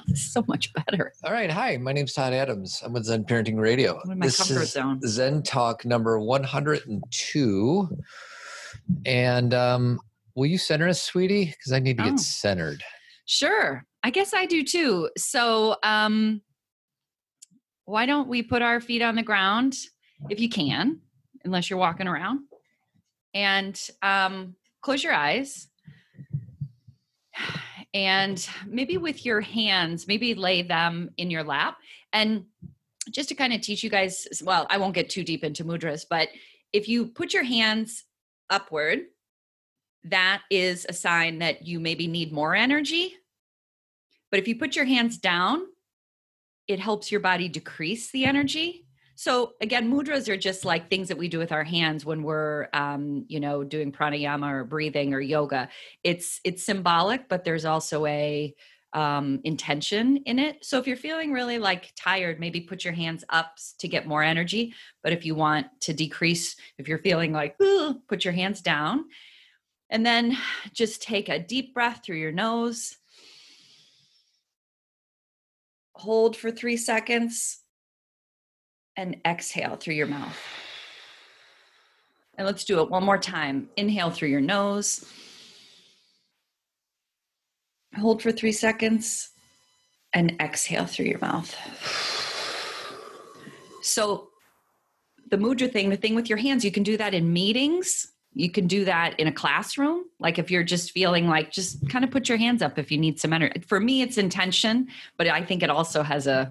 This is so much better. All right. Hi, my name's Todd Adams. I'm with Zen Parenting Radio. I'm in my comfort zone. Zen Talk number 102. And will you center us, sweetie? Because I need to get centered. Sure. I guess I do too. So why don't we put our feet on the ground if you can, unless you're walking around, and close your eyes. And maybe with your hands, maybe lay them in your lap. And just to kind of teach you guys, well, I won't get too deep into mudras, but if you put your hands upward, that is a sign that you maybe need more energy. But if you put your hands down, it helps your body decrease the energy. So again, mudras are just like things that we do with our hands when we're, doing pranayama or breathing or yoga. It's symbolic, but there's also a intention in it. So if you're feeling really like tired, maybe put your hands up to get more energy. But if you want to decrease, if you're feeling like, put your hands down. And then just take a deep breath through your nose. Hold for 3 seconds. And exhale through your mouth. And let's do it one more time. Inhale through your nose. Hold for 3 seconds and exhale through your mouth. So the mudra thing, the thing with your hands, you can do that in meetings. You can do that in a classroom. Like if you're just feeling like, just kind of put your hands up if you need some energy. For me, it's intention, but I think it also has an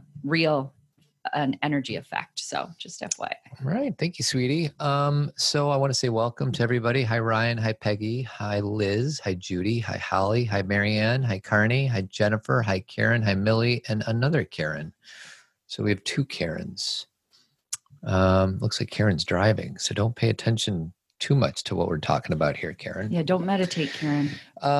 energy effect. So just FYI. Right. Thank you, sweetie. So I want to say welcome to everybody. Hi, Ryan. Hi, Peggy. Hi, Liz. Hi, Judy. Hi, Holly. Hi, Marianne. Hi, Carney. Hi, Jennifer. Hi, Karen. Hi, Millie. And another Karen. So we have 2 Karens. Looks like Karen's driving. So don't pay attention too much to what we're talking about here, Karen. Yeah, don't meditate, Karen.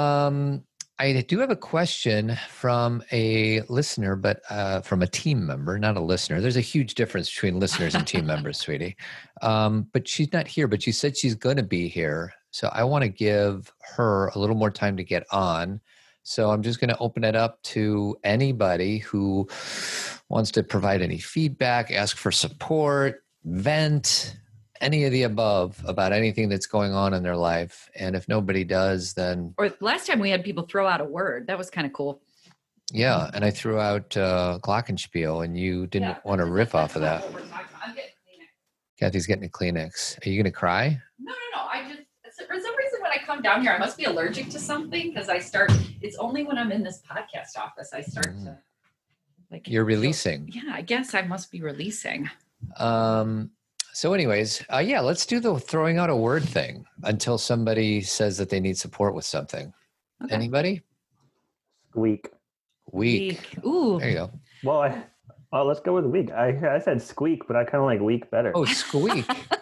I do have a question from a listener, but from a team member, not a listener. There's a huge difference between listeners and team members, sweetie. But she's not here, but she said she's going to be here. So I want to give her a little more time to get on. So I'm just going to open it up to anybody who wants to provide any feedback, ask for support, vent, any of the above about anything that's going on in their life. And if nobody does, then... Or last time we had people throw out a word. That was kind of cool. Yeah. And I threw out Glockenspiel and you didn't want to riff off of that. I'm getting Kleenex. Kathy's getting a Kleenex. Are you going to cry? No. For some reason, when I come down here, I must be allergic to something because it's only when I'm in this podcast office, I start to... You're releasing. Yeah, I guess I must be releasing. So anyways, let's do the throwing out a word thing until somebody says that they need support with something. Okay. Anybody? Squeak. Weak. Ooh. There you go. Well, let's go with weak. I said squeak, but I kind of like weak better. Oh, squeak.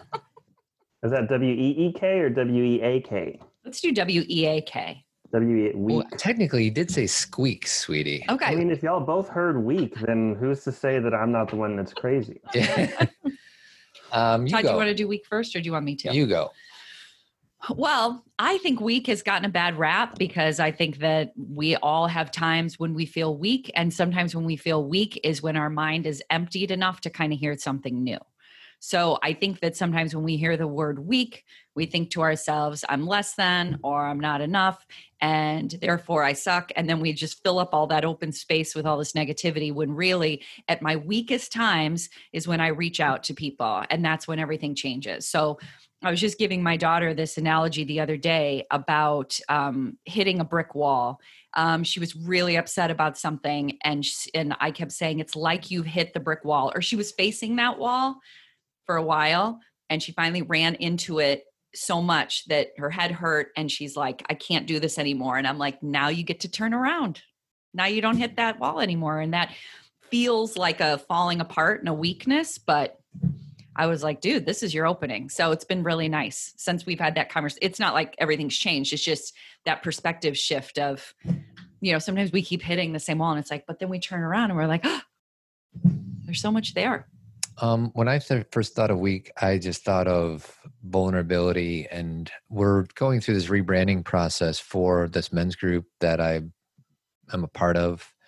Is that W-E-E-K or W-E-A-K? Let's do W-E-A-K. Weak. Well, technically, you did say squeak, sweetie. Okay. I mean, if y'all both heard weak, then who's to say that I'm not the one that's crazy? Yeah. Todd, do you want to do weak first or do you want me to? You go. Well, I think weak has gotten a bad rap because I think that we all have times when we feel weak. And sometimes when we feel weak is when our mind is emptied enough to kind of hear something new. So I think that sometimes when we hear the word weak, we think to ourselves, I'm less than, or I'm not enough, and therefore I suck. And then we just fill up all that open space with all this negativity when really at my weakest times is when I reach out to people. And that's when everything changes. So I was just giving my daughter this analogy the other day about hitting a brick wall. She was really upset about something. And I kept saying, it's like you've hit the brick wall. Or she was facing that wall for a while. And she finally ran into it so much that her head hurt. And she's like, I can't do this anymore. And I'm like, now you get to turn around. Now you don't hit that wall anymore. And that feels like a falling apart and a weakness. But I was like, dude, this is your opening. So it's been really nice since we've had that conversation. It's not like everything's changed. It's just that perspective shift of, sometimes we keep hitting the same wall and it's like, but then we turn around and we're like, oh, there's so much there. When I first thought of weak, I just thought of vulnerability, and we're going through this rebranding process for this men's group that I am a part of.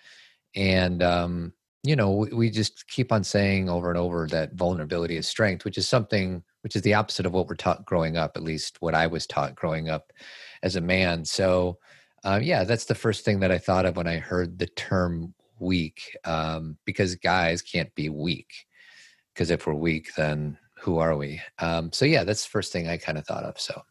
And, we just keep on saying over and over that vulnerability is strength, which is the opposite of what we're taught growing up, at least what I was taught growing up as a man. So, that's the first thing that I thought of when I heard the term weak, because guys can't be weak, because if we're weak, then who are we? That's the first thing I kind of thought of. So,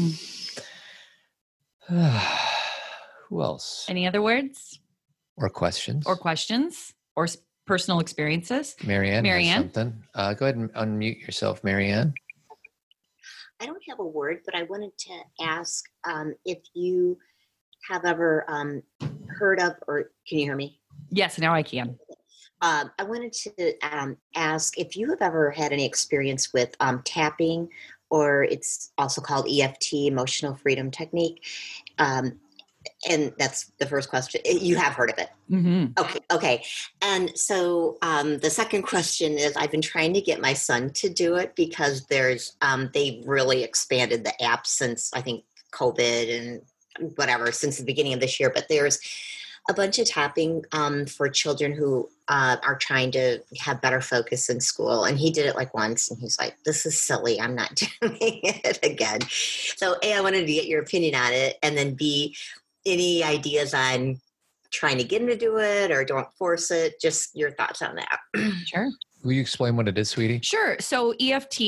who else? Any other words? Or questions? Or personal experiences? Marianne has something. Go ahead and unmute yourself, Marianne. I don't have a word, but I wanted to ask if you have ever heard of, or can you hear me? Yes, now I can. I wanted to ask if you have ever had any experience with tapping, or it's also called EFT, Emotional Freedom Technique. And that's the first question. You have heard of it. Mm-hmm. Okay. And so the second question is, I've been trying to get my son to do it because they've really expanded the app since, I think, COVID and whatever, since the beginning of this year. But there's a bunch of tapping for children who are trying to have better focus in school. And he did it like once and he's like, this is silly. I'm not doing it again. So A, I wanted to get your opinion on it. And then B, any ideas on trying to get him to do it, or don't force it? Just your thoughts on that. Sure. Will you explain what it is, sweetie? Sure. So EFT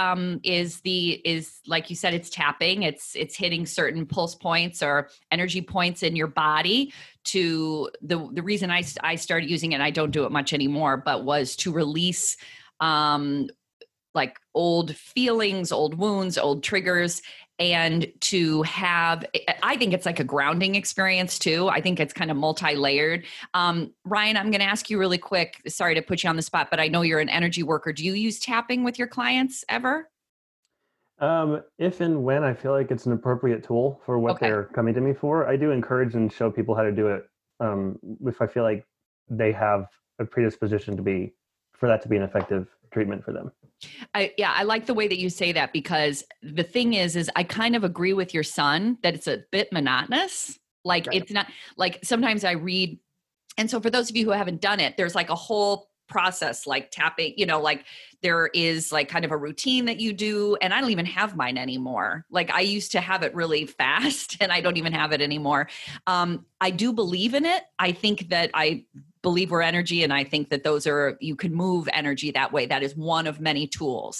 is like you said, it's tapping. It's hitting certain pulse points or energy points in your body. To the reason I started using it, and I don't do it much anymore, but was to release like old feelings, old wounds, old triggers, and to have, I think it's like a grounding experience too. I think it's kind of multi-layered. Ryan, I'm going to ask you really quick. Sorry to put you on the spot, but I know you're an energy worker. Do you use tapping with your clients ever? If and when I feel like it's an appropriate tool for what they're coming to me for, I do encourage and show people how to do it. If I feel like they have a predisposition for that to be an effective treatment for them. I like the way that you say that, because the thing is I kind of agree with your son that it's a bit monotonous. Like It's not like, sometimes I read. And so for those of you who haven't done it, there's like a whole process, like tapping, like there is like kind of a routine that you do. And I don't even have mine anymore. Like I used to have it really fast and I don't even have it anymore. I do believe in it. I think that I believe we're energy. And I think that you can move energy that way. That is one of many tools.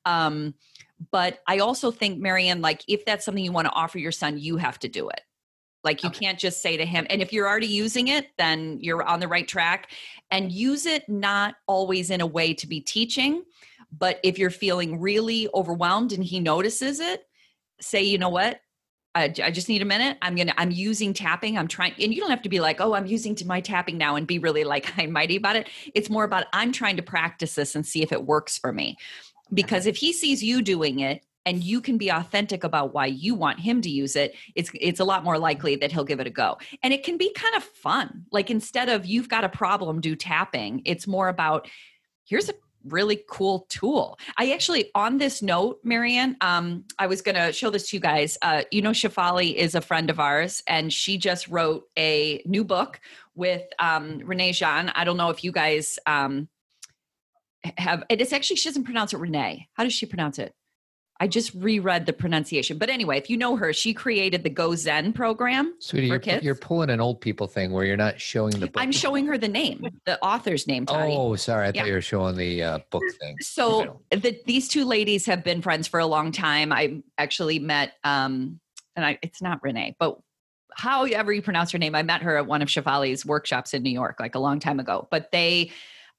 But I also think, Marianne, like if that's something you want to offer your son, you have to do it. Like you can't just say to him, and if you're already using it, then you're on the right track, and use it not always in a way to be teaching, but if you're feeling really overwhelmed and he notices it, say, you know what? I just need a minute. I'm using tapping. I'm trying, and you don't have to be like, oh, I'm using my tapping now and be really like high and mighty about it. It's more about, I'm trying to practice this and see if it works for me. Because if he sees you doing it, and you can be authentic about why you want him to use it, it's a lot more likely that he'll give it a go. And it can be kind of fun. Like instead of you've got a problem, do tapping, it's more about here's a really cool tool. I actually, on this note, Marianne, I was going to show this to you guys. Shefali is a friend of ours, and she just wrote a new book with Renee Jean. I don't know if you guys have, it's actually, she doesn't pronounce it Renee. How does she pronounce it? I just reread the pronunciation. But anyway, if you know her, she created the Go Zen program. Sweetie, for kids. You're pulling an old people thing where you're not showing the book. I'm showing her the name, the author's name, Toddy. Oh, sorry. I thought you were showing the book thing. So these two ladies have been friends for a long time. I actually met, it's not Renee, but however you pronounce her name, I met her at one of Shefali's workshops in New York, like a long time ago. But they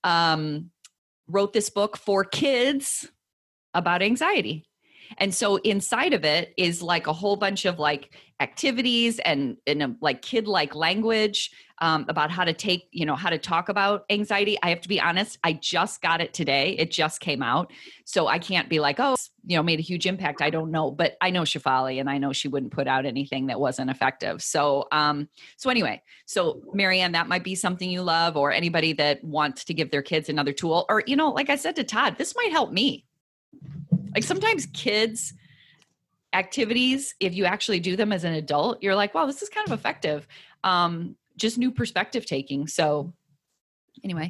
wrote this book for kids about anxiety. And so inside of it is like a whole bunch of like activities and in a like kid-like language about how to talk about anxiety. I have to be honest, I just got it today. It just came out. So I can't be like, made a huge impact. I don't know, but I know Shefali and I know she wouldn't put out anything that wasn't effective. So anyway, Marianne, that might be something you love, or anybody that wants to give their kids another tool, or, like I said to Todd, this might help me. Like sometimes kids' activities, if you actually do them as an adult, you're like, wow, this is kind of effective. Just new perspective taking. So Anyway.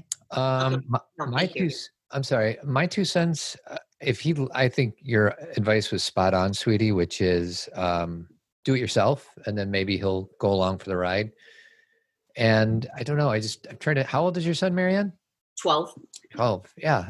I'm sorry, my 2 cents, I think your advice was spot on, sweetie, which is do it yourself, and then maybe he'll go along for the ride. And I don't know, I'm trying to, how old is your son, Marianne? 12. 12. Yeah.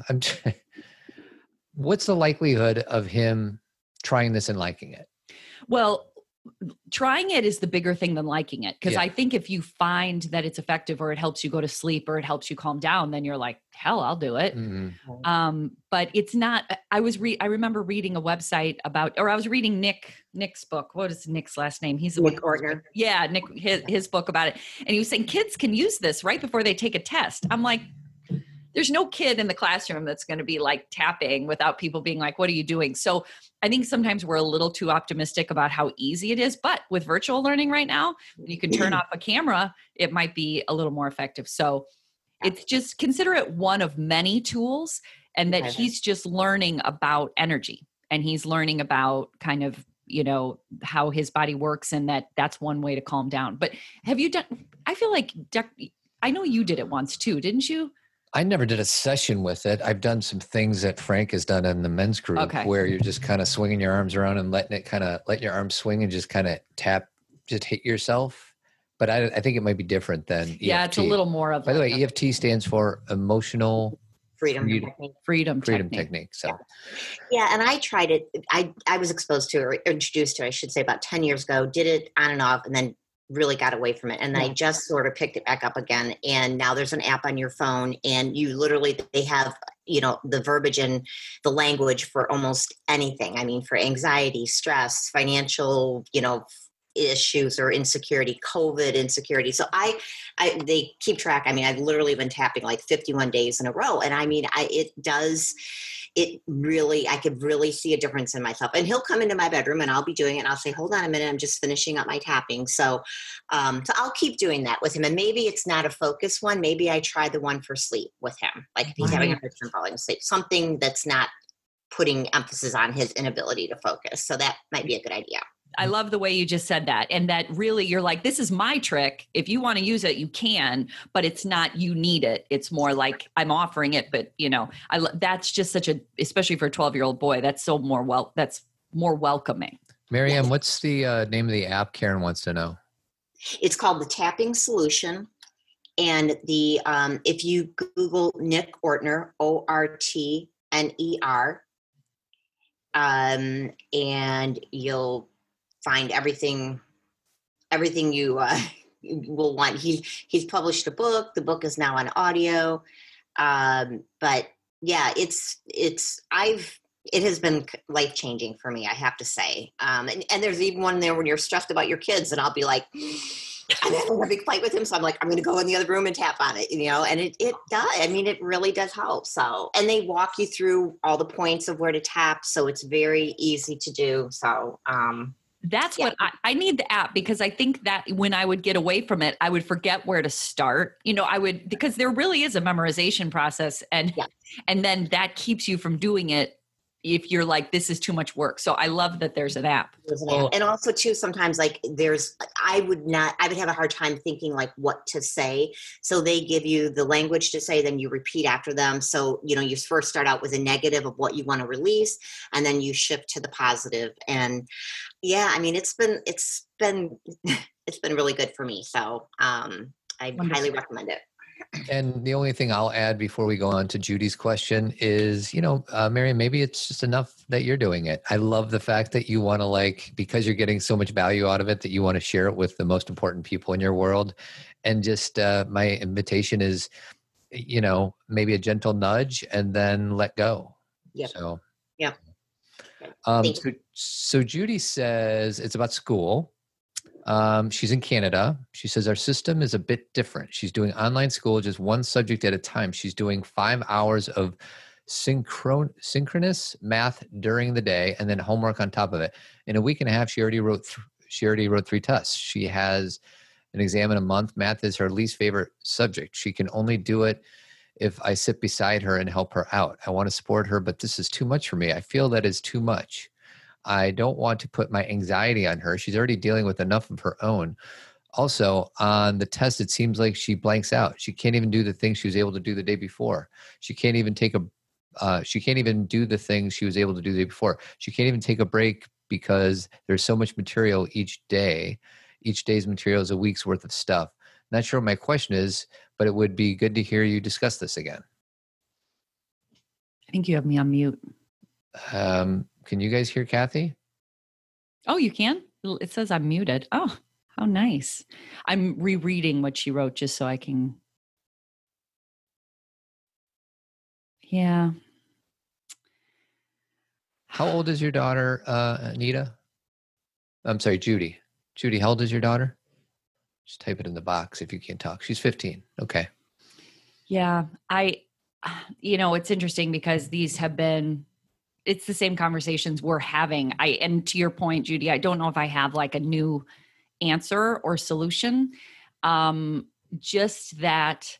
What's the likelihood of him trying this and liking it? Well, trying it is the bigger thing than liking it. Because I think if you find that it's effective or it helps you go to sleep or it helps you calm down, then you're like, hell, I'll do it. Mm-hmm. But it's not, I remember reading a website I was reading Nick's book. What is Nick's last name? He's Nick Ortner. Yeah. Nick, his book about it. And he was saying kids can use this right before they take a test. I'm like, there's no kid in the classroom that's going to be like tapping without people being like, what are you doing? So I think sometimes we're a little too optimistic about how easy it is, but with virtual learning right now, when you can turn off a camera, it might be a little more effective. So it's just consider it one of many tools, and that he's just learning about energy, and he's learning about kind of, how his body works, and that's one way to calm down. But have you done, I feel like, I know you did it once too, didn't you? I never did a session with it. I've done some things that Frank has done in the men's group where you're just kind of swinging your arms around and letting your arms swing and just kind of just hit yourself. But I think it might be different than EFT. Yeah, it's a little more of. By the way, EFT stands for emotional freedom technique. So yeah, and I tried it. I was exposed to it, or introduced to it, I should say, about 10 years ago. Did it on and off, and then really got away from it. And then I just sort of picked it back up again. And now there's an app on your phone, and they have, the verbiage and the language for almost anything. I mean, for anxiety, stress, financial, issues or insecurity, COVID insecurity. So they keep track. I mean, I've literally been tapping like 51 days in a row. And I mean, I could really see a difference in myself. And he'll come into my bedroom and I'll be doing it. And I'll say, hold on a minute, I'm just finishing up my tapping. So I'll keep doing that with him. And maybe it's not a focus one. Maybe I try the one for sleep with him. Like if he's having a hard time falling asleep, something that's not putting emphasis on his inability to focus. So that might be a good idea. I love the way you just said that. And that really, you're like, this is my trick. If you want to use it, you can, but it's not, you need it. It's more like I'm offering it, but that's just especially for a 12-year-old boy, that's that's more welcoming. Marianne, what's the name of the app? Karen wants to know. It's called the Tapping Solution. And if you Google Nick Ortner, Ortner, and you'll find everything you will want. He's published a book. The book is now on audio. But yeah, it has been life-changing for me, I have to say. And there's even one there when you're stressed about your kids, and I'll be like, I'm having a big fight with him. So I'm like, I'm going to go in the other room and tap on it, and it does. I mean, it really does help. So, and they walk you through all the points of where to tap. So it's very easy to do. So, that's what I need the app, because I think that when I would get away from it, I would forget where to start. Because there really is a memorization process, and then that keeps you from doing it if you're like, this is too much work. So I love that there's an app. And also too, sometimes like I would have a hard time thinking like what to say. So they give you the language to say, then you repeat after them. So, you first start out with a negative of what you want to release, and then you shift to the positive. And yeah, I mean, it's been really good for me. So I highly recommend it. And the only thing I'll add before we go on to Judy's question is, Marianne, maybe it's just enough that you're doing it. I love the fact that you want to because you're getting so much value out of it, that you want to share it with the most important people in your world. And just my invitation is, maybe a gentle nudge and then let go. Yeah. So, yeah. So Judy says it's about school. She's in Canada. She says our system is a bit different. She's doing online school, just one subject at a time. She's doing 5 hours of synchronous math during the day, and then homework on top of it. In a week and a half, she already wrote 3 tests. She has an exam in a month. Math is her least favorite subject. She can only do it if I sit beside her and help her out. I want to support her, but this is too much for me. I feel that is too much. I don't want to put my anxiety on her. She's already dealing with enough of her own. Also, on the test, it seems like she blanks out. She can't even do the things she was able to do the day before. She can't even she can't even do the things she was able to do the day before. She can't even take a break because there's so much material each day. Each day's material is a week's worth of stuff. Not sure what my question is, but it would be good to hear you discuss this again. I think you have me on mute. Can you guys hear Kathy? Oh, you can? It says I'm muted. Oh, how nice. I'm rereading what she wrote just so I can. Yeah. How old is your daughter, Anita? I'm sorry, Judy. Judy, how old is your daughter? Just type it in the box if you can't talk. She's 15. Okay. Yeah. It's interesting because it's the same conversations we're having. And to your point, Judy, I don't know if I have like a new answer or solution. Just that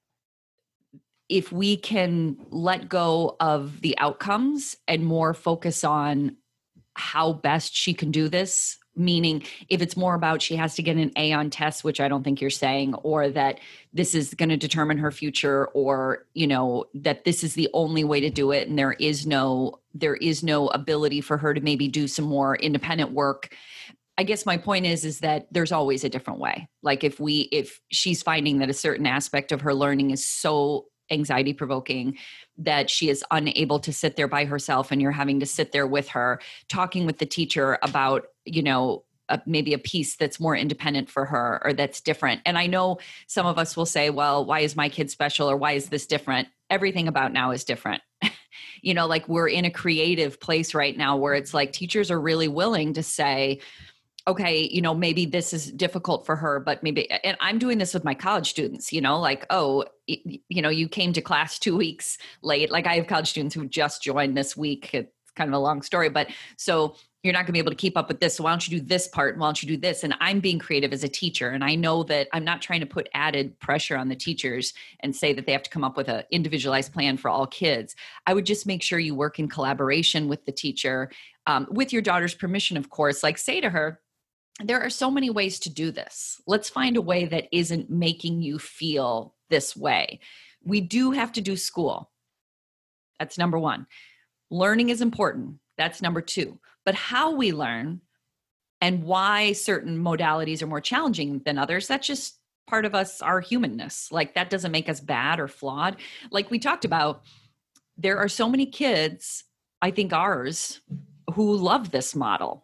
if we can let go of the outcomes and more focus on how best she can do this, meaning if it's more about she has to get an A on tests, which I don't think you're saying, or that this is going to determine her future, or, that this is the only way to do it. And there is no ability for her to maybe do some more independent work. I guess my point is that there's always a different way. Like if she's finding that a certain aspect of her learning is so anxiety provoking that she is unable to sit there by herself and you're having to sit there with her talking with the teacher about, maybe a piece that's more independent for her or that's different. And I know some of us will say, well, why is my kid special or why is this different? Everything about now is different. Like we're in a creative place right now where it's like teachers are really willing to say, okay, maybe this is difficult for her, but maybe, and I'm doing this with my college students, like, oh, you came to class 2 weeks late. Like I have college students who just joined this week. It's kind of a long story, but so you're not gonna be able to keep up with this. So why don't you do this part? And why don't you do this? And I'm being creative as a teacher. And I know that I'm not trying to put added pressure on the teachers and say that they have to come up with an individualized plan for all kids. I would just make sure you work in collaboration with the teacher, with your daughter's permission, of course, like say to her, there are so many ways to do this. Let's find a way that isn't making you feel this way. We do have to do school. That's number one. Learning is important. That's number two. But how we learn and why certain modalities are more challenging than others, that's just part of us, our humanness. Like that doesn't make us bad or flawed. Like we talked about, there are so many kids, I think ours, who love this model.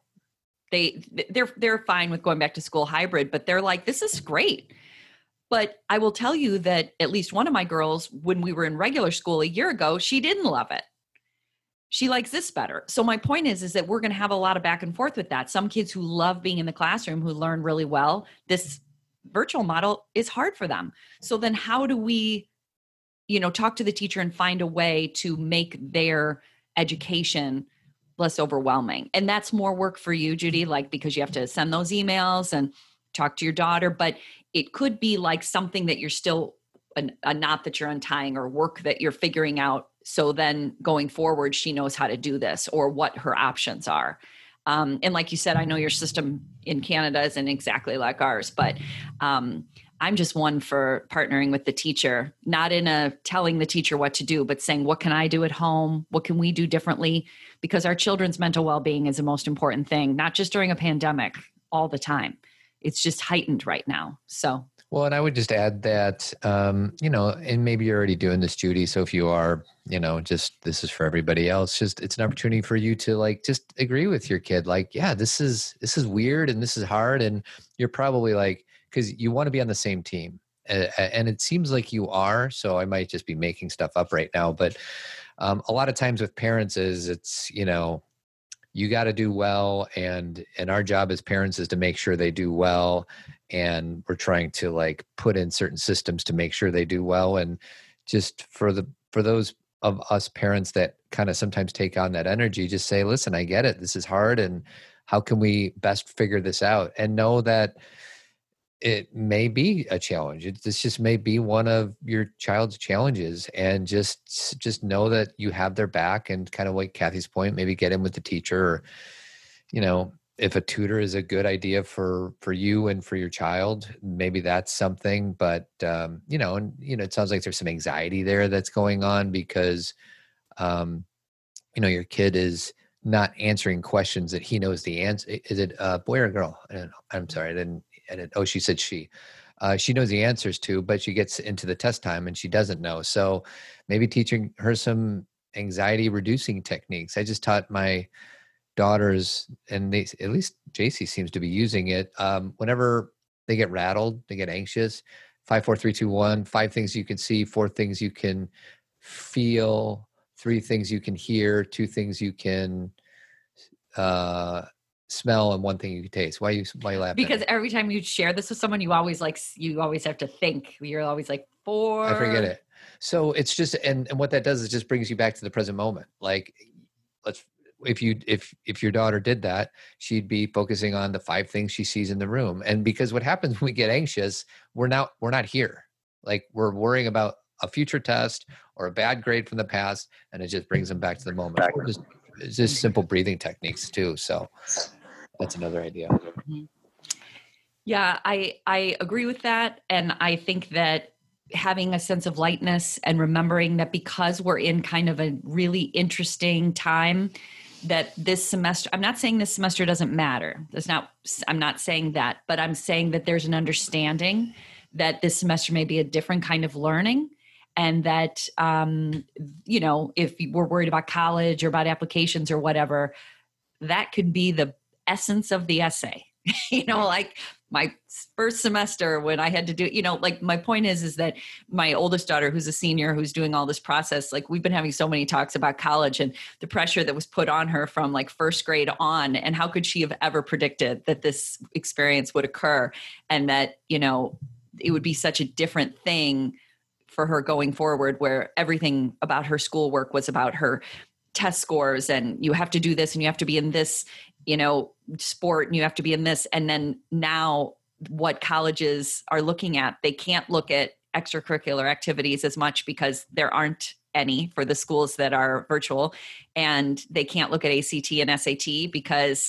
They're fine with going back to school hybrid, but they're like, this is great. But I will tell you that at least one of my girls, when we were in regular school a year ago, she didn't love it. She likes this better. So my point is that we're going to have a lot of back and forth with that. Some kids who love being in the classroom, who learn really well, this virtual model is hard for them. So then how do we, talk to the teacher and find a way to make their education less overwhelming? And that's more work for you, Judy, like because you have to send those emails and talk to your daughter, but it could be like something that you're still a knot that you're untying or work that you're figuring out. So then going forward, she knows how to do this or what her options are. And like you said, I know your system in Canada isn't exactly like ours, but I'm just one for partnering with the teacher, not in a telling the teacher what to do, but saying, what can I do at home? What can we do differently? Because our children's mental well-being is the most important thing, not just during a pandemic, all the time. It's just heightened right now. So. Well, and I would just add that, and maybe you're already doing this, Judy. So if you are, just this is for everybody else. Just it's an opportunity for you to just agree with your kid. Like, yeah, this is weird and this is hard, and you're probably like, because you want to be on the same team, and it seems like you are. So I might just be making stuff up right now, but a lot of times with parents it's you got to do well, and our job as parents is to make sure they do well. And we're trying to put in certain systems to make sure they do well. And just for those of us parents that kind of sometimes take on that energy, just say, listen, I get it. This is hard. And how can we best figure this out? And know that it may be a challenge. This just may be one of your child's challenges, and just know that you have their back, and kind of like Kathy's point, maybe get in with the teacher, or, if a tutor is a good idea for you and for your child, maybe that's something. But it sounds like there's some anxiety there that's going on because your kid is not answering questions that he knows the answer. Is it a boy or a girl? I'm sorry, I didn't. Oh, she said she. She knows the answers to, but she gets into the test time and she doesn't know. So maybe teaching her some anxiety reducing techniques. I just taught my daughters, and at least JC seems to be using it. Whenever they get rattled, they get anxious. 5, 4, 3, 2, 1. 5 things you can see, 4 things you can feel, 3 things you can hear, 2 things you can smell, and 1 thing you can taste. Why you laughing? Because every time you share this with someone, you always have to think. You're always like 4. I forget it. So it's just, and what that does is just brings you back to the present moment. Like, if your daughter did that, she'd be focusing on the 5 things she sees in the room. And because what happens when we get anxious, we're not here. Like, we're worrying about a future test or a bad grade from the past, and it just brings them back to the moment. It's just simple breathing techniques too. So that's another idea. Yeah, I agree with that. And I think that having a sense of lightness and remembering that because we're in kind of a really interesting time, that this semester, I'm not saying this semester doesn't matter. I'm not saying that, but I'm saying that there's an understanding that this semester may be a different kind of learning. And that, if we're worried about college or about applications or whatever, that could be the essence of the essay. Like my first semester when I had to do, like my point is that my oldest daughter, who's a senior, who's doing all this process, like we've been having so many talks about college and the pressure that was put on her from like first grade on, and how could she have ever predicted that this experience would occur, and that, it would be such a different thing for her going forward, where everything about her schoolwork was about her test scores, and you have to do this and you have to be in this, sport, and you have to be in this. And then now what colleges are looking at, they can't look at extracurricular activities as much because there aren't any for the schools that are virtual, and they can't look at ACT and SAT because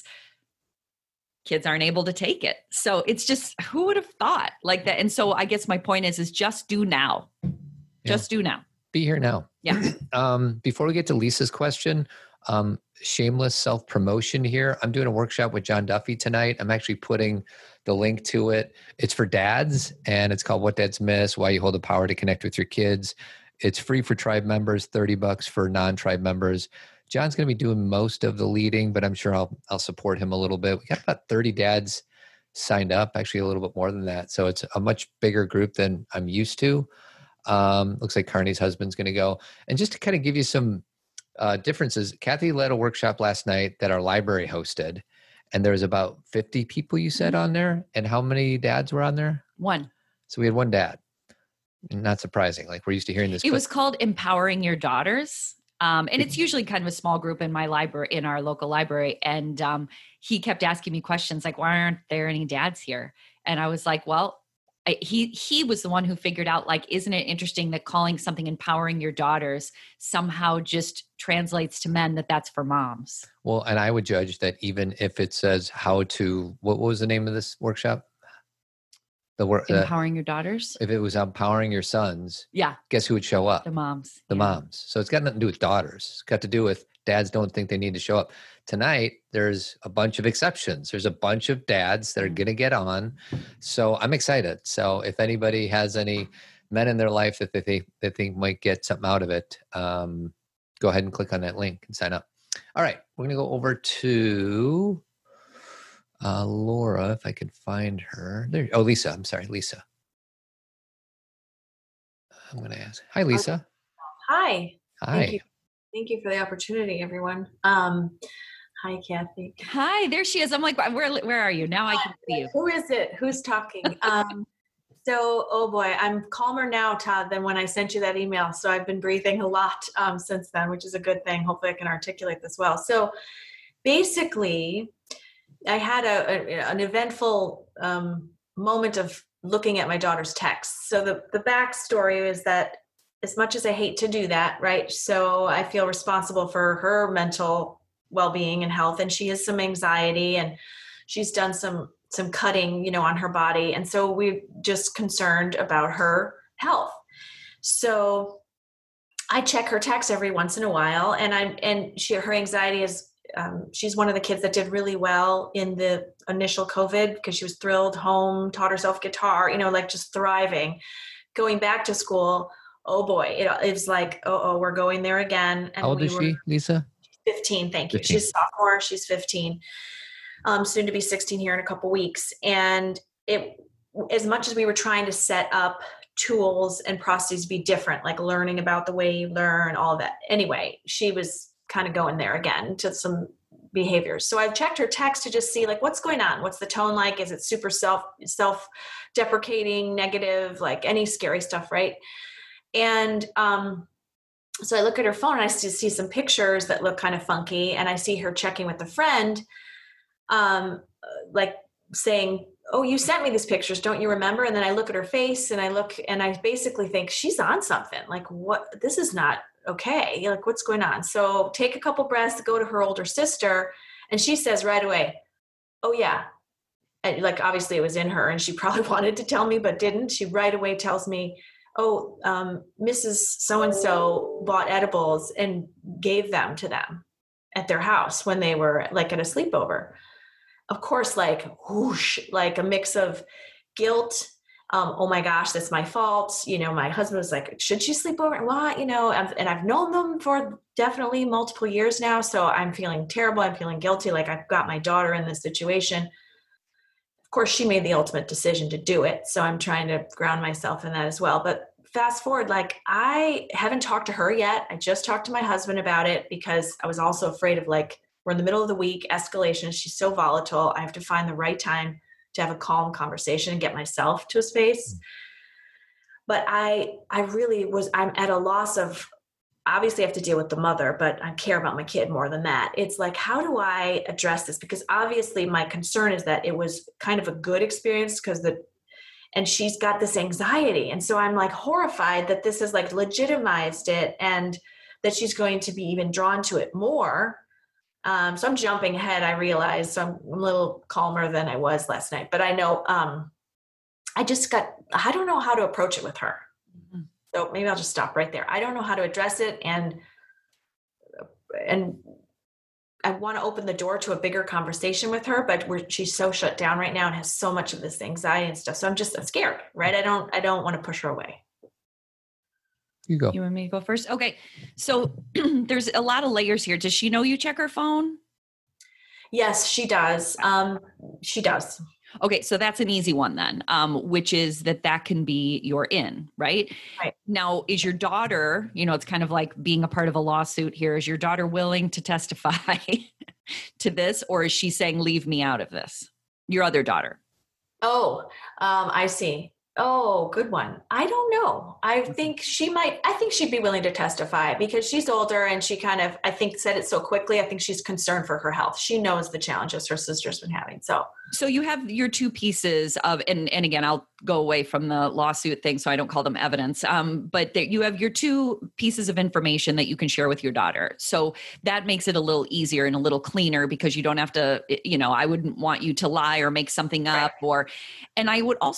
kids aren't able to take it. So it's just, who would have thought like that? And so I guess my point is just do now. Just do now. Be here now. Yeah. Before we get to Lisa's question, shameless self-promotion here. I'm doing a workshop with John Duffy tonight. I'm actually putting the link to it. It's for dads, and it's called What Dads Miss, Why You Hold the Power to Connect with Your Kids. It's free for tribe members, $30 for non-tribe members. John's going to be doing most of the leading, but I'm sure I'll support him a little bit. We got about 30 dads signed up, actually a little bit more than that. So it's a much bigger group than I'm used to. Looks like Carney's husband's going to go. And just to kind of give you some differences, Kathy led a workshop last night that our library hosted, and there was about 50 people, you said, on there. And how many dads were on there? 1. So we had 1 dad. Not surprising. Like, we're used to hearing this. It was called Empowering Your Daughters. And it's usually kind of a small group in my library, in our local library. And he kept asking me questions like, why aren't there any dads here? And I was like, well, he was the one who figured out, like, isn't it interesting that calling something Empowering Your Daughters somehow just translates to men, that's for moms. Well, and I would judge that even if it says how to, what was the name of this workshop? Empowering Your Daughters. If it was Empowering Your Sons, yeah, guess who would show up? The moms. The moms. So it's got nothing to do with daughters. It's got to do with dads don't think they need to show up. Tonight, there's a bunch of exceptions. There's a bunch of dads that are going to get on. So I'm excited. So if anybody has any men in their life that they think might get something out of it, go ahead and click on that link and sign up. All right, we're going to go over to Laura, if I can find her. There. Oh, Lisa. I'm sorry, Lisa. I'm going to ask. Hi, Lisa. Hi. Hi. Thank you for the opportunity, everyone. Hi, Kathy. Hi, there she is. I'm like, where are you? Now I can see you. Who is it? Who's talking? So, oh boy, I'm calmer now, Todd, than when I sent you that email. So I've been breathing a lot since then, which is a good thing. Hopefully I can articulate this well. So basically, I had an eventful moment of looking at my daughter's texts. So the backstory is that, as much as I hate to do that, right? So I feel responsible for her mental well-being and health, and she has some anxiety, and she's done some cutting, on her body. And so we're just concerned about her health. So I check her texts every once in a while, and her anxiety is, she's one of the kids that did really well in the initial COVID because she was thrilled, home, taught herself guitar, like just thriving. Going back to school, oh boy, it's like, we're going there again. And how old is she, Lisa? 15, thank you. 15. She's sophomore, she's 15, soon to be 16 here in a couple weeks. And as much as we were trying to set up tools and processes to be different, like learning about the way you learn, all that. Anyway, she was kind of going there again to some behaviors. So I've checked her text to just see like, what's going on? What's the tone like? Is it super self-deprecating, negative, like any scary stuff, right? And so I look at her phone and I see some pictures that look kind of funky. And I see her checking with a friend, like saying, oh, you sent me these pictures, don't you remember? And then I look at her face and I basically think she's on something. Like, what? This is not okay. Like, what's going on? So take a couple breaths, go to her older sister. And she says right away, oh yeah. And like, obviously it was in her and she probably wanted to tell me, but didn't. She right away tells me, oh, Mrs. So-and-so bought edibles and gave them to them at their house when they were like at a sleepover. Of course, like whoosh, like a mix of guilt. Oh my gosh, that's my fault. My husband was like, should she sleep over? What? And I've known them for definitely multiple years now. So I'm feeling terrible. I'm feeling guilty. Like I've got my daughter in this situation. Of course, she made the ultimate decision to do it. So I'm trying to ground myself in that as well. But fast forward, like I haven't talked to her yet. I just talked to my husband about it because I was also afraid of like, we're in the middle of the week, escalation. She's so volatile. I have to find the right time to have a calm conversation and get myself to a space. But I'm at a loss of, obviously I have to deal with the mother, but I care about my kid more than that. It's like, how do I address this? Because obviously my concern is that it was kind of a good experience and she's got this anxiety. And so I'm like horrified that this has like legitimized it and that she's going to be even drawn to it more. So I'm jumping ahead, I realize. So I'm a little calmer than I was last night. But I know I don't know how to approach it with her. Mm-hmm. So maybe I'll just stop right there. I don't know how to address it. And I want to open the door to a bigger conversation with her, but she's so shut down right now and has so much of this anxiety and stuff. So I'm scared, right? I don't want to push her away. You go. You want me to go first? Okay. So there's a lot of layers here. Does she know you check her phone? Yes, she does. She does. Okay. So that's an easy one then, which is that can be your in, right? Right. Now, is your daughter, it's kind of like being a part of a lawsuit here. Is your daughter willing to testify to this, or is she saying, leave me out of this? Your other daughter. Oh, I see. Oh, good one. I don't know. I think she'd be willing to testify because she's older and she kind of, I think, said it so quickly. I think she's concerned for her health. She knows the challenges her sister's been having. So you have your two pieces of, and again, I'll go away from the lawsuit thing so I don't call them evidence. But you have your two pieces of information that you can share with your daughter. So that makes it a little easier and a little cleaner because you don't have to, I wouldn't want you to lie or make something up and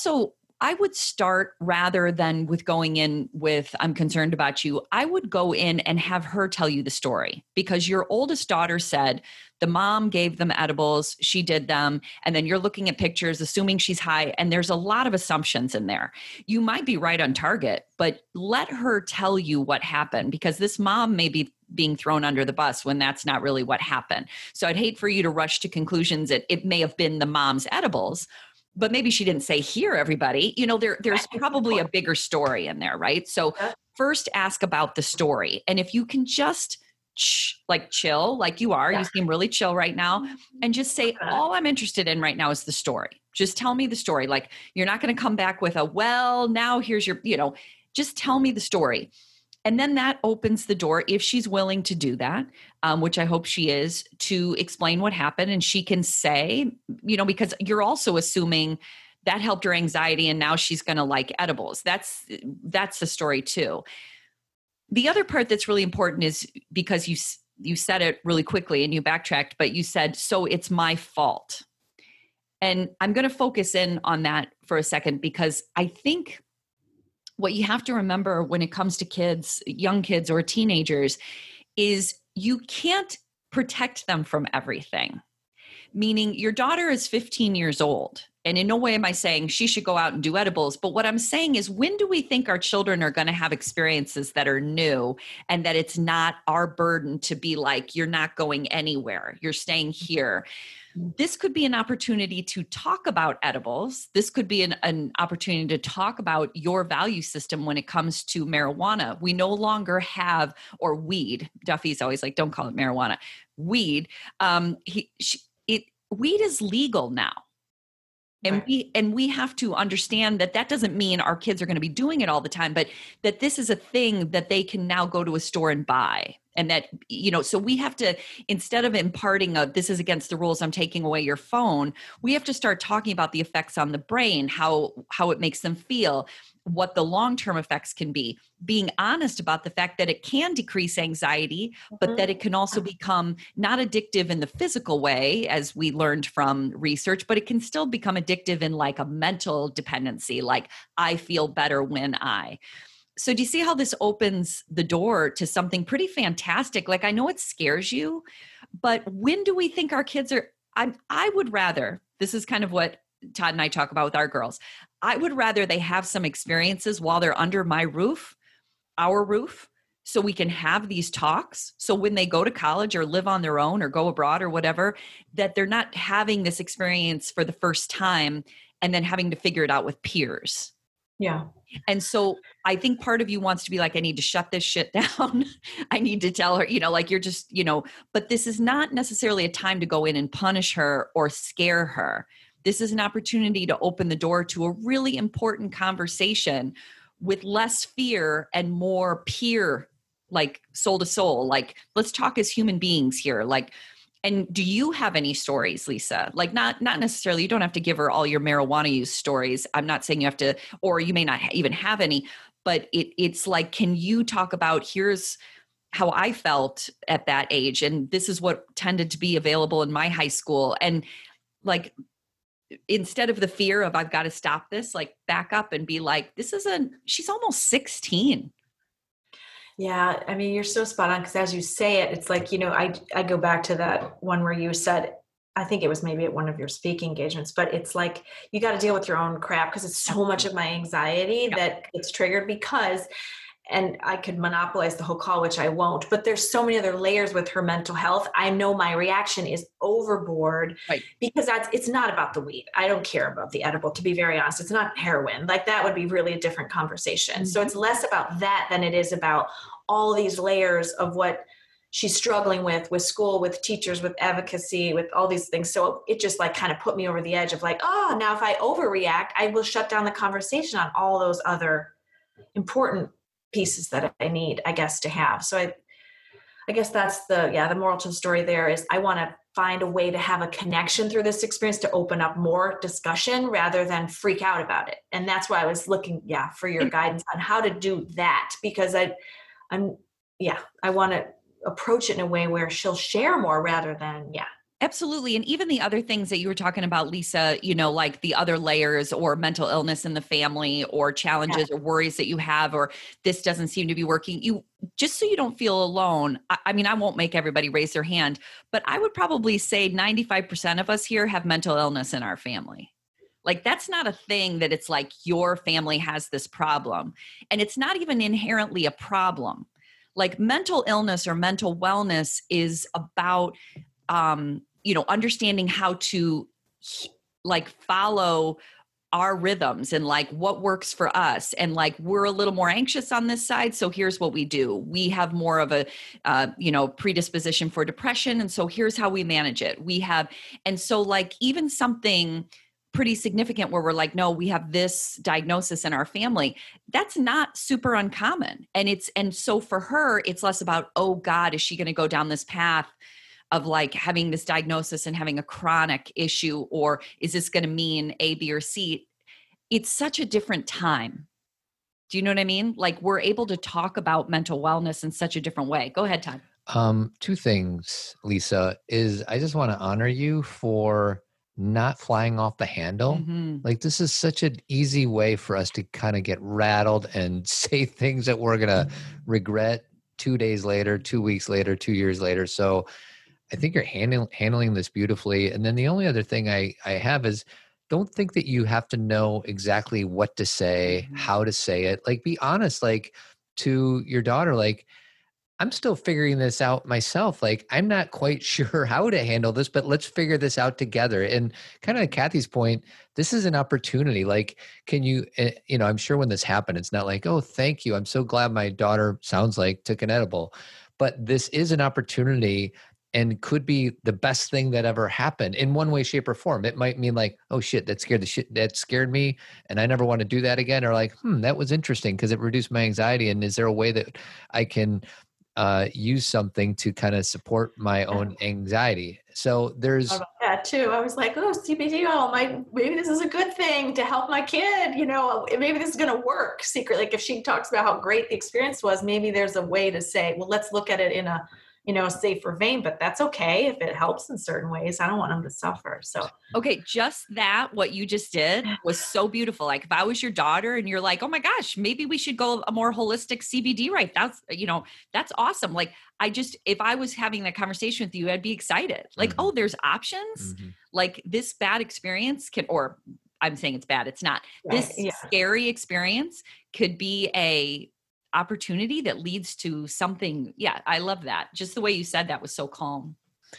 I would start rather than with going in with, I'm concerned about you. I would go in and have her tell you the story because your oldest daughter said the mom gave them edibles, she did them. And then you're looking at pictures, assuming she's high. And there's a lot of assumptions in there. You might be right on target, but let her tell you what happened because this mom may be being thrown under the bus when that's not really what happened. So I'd hate for you to rush to conclusions that it may have been the mom's edibles. But maybe she didn't say, here, everybody, there's probably a bigger story in there, right? So first ask about the story. And if you can just chill like you are, you seem really chill right now, and just say, all I'm interested in right now is the story. Just tell me the story. Like, you're not going to come back with now here's your, just tell me the story. And then that opens the door, if she's willing to do that, which I hope she is, to explain what happened. And she can say, because you're also assuming that helped her anxiety and now she's going to like edibles. That's the story too. The other part that's really important is because you said it really quickly and you backtracked, but you said, so it's my fault. And I'm going to focus in on that for a second, because I think what you have to remember when it comes to kids, young kids or teenagers, is you can't protect them from everything. Meaning your daughter is 15 years old. And in no way am I saying she should go out and do edibles. But what I'm saying is, when do we think our children are going to have experiences that are new, and that it's not our burden to be like, you're not going anywhere, you're staying here? This could be an opportunity to talk about edibles. This could be an opportunity to talk about your value system when it comes to marijuana. We no longer have, or weed. Duffy's always like, don't call it marijuana. Weed. Weed is legal now. And we have to understand that doesn't mean our kids are going to be doing it all the time, but that this is a thing that they can now go to a store and buy. And that, so we have to, instead of imparting this is against the rules, I'm taking away your phone, we have to start talking about the effects on the brain, how it makes them feel, what the long-term effects can be, being honest about the fact that it can decrease anxiety, but that it can also become not addictive in the physical way, as we learned from research, but it can still become addictive in like a mental dependency, like I feel better when I. So do you see how this opens the door to something pretty fantastic? Like, I know it scares you, but when do we think our kids are, I would rather, this is kind of what Todd and I talk about with our girls, I would rather they have some experiences while they're under my roof, our roof, so we can have these talks. So when they go to college or live on their own or go abroad or whatever, that they're not having this experience for the first time and then having to figure it out with peers. Yeah. And so I think part of you wants to be like, I need to shut this shit down. I need to tell her, like you're just, but this is not necessarily a time to go in and punish her or scare her. This is an opportunity to open the door to a really important conversation with less fear and more peer, like soul to soul. Like, let's talk as human beings here. Like, and do you have any stories, Lisa? Like, not necessarily, you don't have to give her all your marijuana use stories. I'm not saying you have to, or you may not even have any, but it's like, can you talk about, here's how I felt at that age, and this is what tended to be available in my high school. And like, instead of the fear of I've got to stop this, like back up and be like, she's almost 16. Yeah. I mean, you're so spot on, because as you say it, it's like, I go back to that one where you said, I think it was maybe at one of your speaking engagements, but it's like, you got to deal with your own crap, because it's so much of my anxiety that gets triggered and I could monopolize the whole call, which I won't, but there's so many other layers with her mental health. I know my reaction is overboard, right? Because it's not about the weed. I don't care about the edible, to be very honest. It's not heroin. Like, that would be really a different conversation. Mm-hmm. So it's less about that than it is about all these layers of what she's struggling with school, with teachers, with advocacy, with all these things. So it just like kind of put me over the edge of like, oh, now if I overreact, I will shut down the conversation on all those other important pieces that I need, I guess, to have. So I guess that's the moral to the story there is I want to find a way to have a connection through this experience to open up more discussion rather than freak out about it. And that's why I was looking, for your guidance on how to do that, because I want to approach it in a way where she'll share more rather than, Absolutely. And even the other things that you were talking about, Lisa, like the other layers or mental illness in the family or challenges or worries that you have, or this doesn't seem to be working, just so you don't feel alone. I mean, I won't make everybody raise their hand, but I would probably say 95% of us here have mental illness in our family. Like, that's not a thing that it's like your family has this problem. And it's not even inherently a problem. Like, mental illness or mental wellness is about understanding how to like follow our rhythms and like what works for us. And like, we're a little more anxious on this side. So here's what we do. We have more of a, predisposition for depression. And so here's how we manage it. And so like even something pretty significant where we're like, no, we have this diagnosis in our family. That's not super uncommon. And so for her, it's less about, oh God, is she going to go down this path of like having this diagnosis and having a chronic issue, or is this going to mean A, B, or C? It's such a different time. Do you know what I mean? Like, we're able to talk about mental wellness in such a different way. Go ahead, Todd. Two things, Lisa, is I just want to honor you for not flying off the handle. Mm-hmm. Like, this is such an easy way for us to kind of get rattled and say things that we're going to regret 2 days later, 2 weeks later, 2 years later. So I think you're handling this beautifully. And then the only other thing I have is, don't think that you have to know exactly what to say, how to say it. Like, be honest, like, to your daughter, like, I'm still figuring this out myself. Like, I'm not quite sure how to handle this, but let's figure this out together. And kind of Kathy's point, this is an opportunity. Like, can you, I'm sure when this happened, it's not like, oh, thank you, I'm so glad my daughter sounds like took an edible. But this is an opportunity and could be the best thing that ever happened in one way, shape, or form. It might mean like, oh shit, that scared me, and I never want to do that again. Or like, that was interesting because it reduced my anxiety. And is there a way that I can use something to kind of support my own anxiety? So there's that too. I was like, oh, CBD, maybe this is a good thing to help my kid. Maybe this is going to work secretly. Like, if she talks about how great the experience was, maybe there's a way to say, well, let's look at it in a safer vein, but that's okay if it helps in certain ways. I don't want them to suffer. So, okay. Just that, what you just did was so beautiful. Like, if I was your daughter and you're like, oh my gosh, maybe we should go a more holistic CBD, right? That's awesome. Like, if I was having that conversation with you, I'd be excited. Like, oh, there's options. Like, this bad experience or I'm saying it's bad. It's not. Right, this scary experience could be a opportunity that leads to something. Yeah, I love that. Just the way you said that was so calm.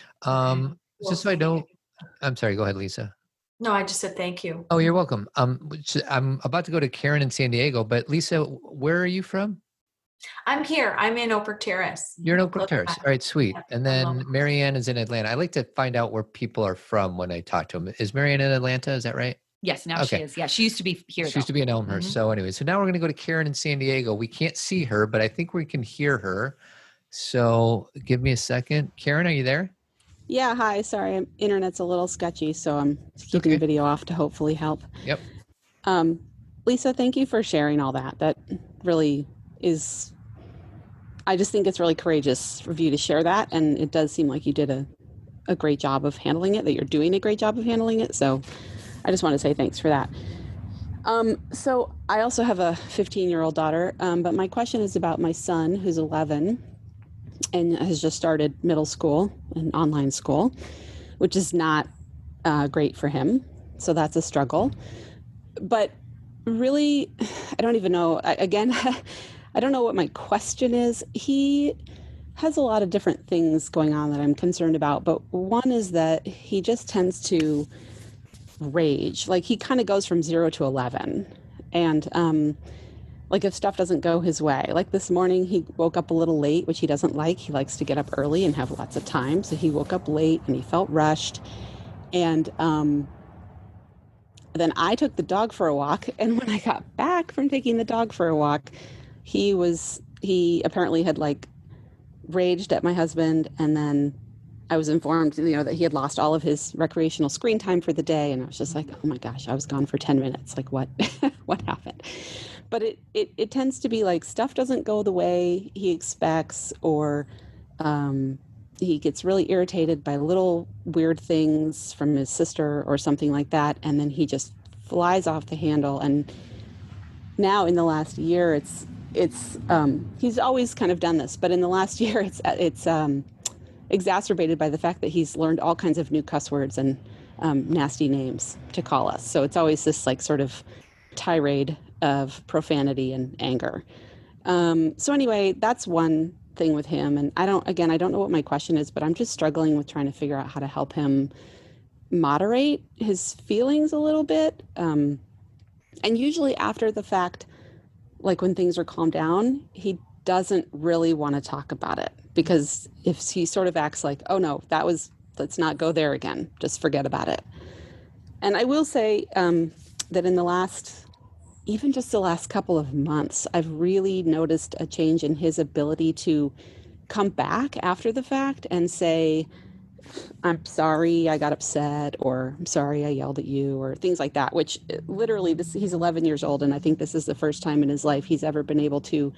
Just so I know, I'm sorry, go ahead, Lisa. No, I just said thank you. Oh, you're welcome. I'm about to go to Karen in San Diego, but Lisa, where are you from? I'm here. I'm in Oak Brook Terrace. You're in Oak Brook Terrace. All right, sweet. And then Marianne is in Atlanta. I like to find out where people are from when I talk to them. Is Marianne in Atlanta? Is that right? Yes, now she is. Yeah, she used to be here. She used to be in Elmhurst. So anyway, so now we're going to go to Karen in San Diego. We can't see her, but I think we can hear her. So give me a second. Karen, are you there? Yeah, hi. Sorry, internet's a little sketchy, so I'm keeping the video off to hopefully help. Yep. Lisa, thank you for sharing all that. That really is, I just think it's really courageous of you to share that. And it does seem like you did a great job of handling it, that you're doing a great job of handling it. So I just want to say thanks for that. So I also have a 15-year-old daughter, but my question is about my son, who's 11 and has just started middle school and online school, which is not great for him. So that's a struggle. But really, I don't even know. Again, I don't know what my question is. He has a lot of different things going on that I'm concerned about. But one is that he just tends to rage. Like, he kind of goes from 0 to 11. And like, if stuff doesn't go his way, like this morning he woke up a little late, which he doesn't like. He likes to get up early and have lots of time. So he woke up late and he felt rushed. And then I took the dog for a walk. And when I got back from taking the dog for a walk, he apparently had like raged at my husband. And then I was informed, that he had lost all of his recreational screen time for the day. And I was just like, oh my gosh, I was gone for 10 minutes. Like, what, what happened? But it tends to be like stuff doesn't go the way he expects, or he gets really irritated by little weird things from his sister or something like that. And then he just flies off the handle. And now in the last year, it's he's always kind of done this, but in the last year, it's exacerbated by the fact that he's learned all kinds of new cuss words and nasty names to call us. So it's always this like sort of tirade of profanity and anger. So anyway, that's one thing with him. And I don't know what my question is, but I'm just struggling with trying to figure out how to help him moderate his feelings a little bit. And usually after the fact, like when things are calmed down, he doesn't really want to talk about it, because if he sort of acts like, oh no, let's not go there again, just forget about it. And I will say that in even just the last couple of months, I've really noticed a change in his ability to come back after the fact and say, I'm sorry I got upset, or I'm sorry I yelled at you, or things like that, which literally he's 11 years old. And I think this is the first time in his life he's ever been able to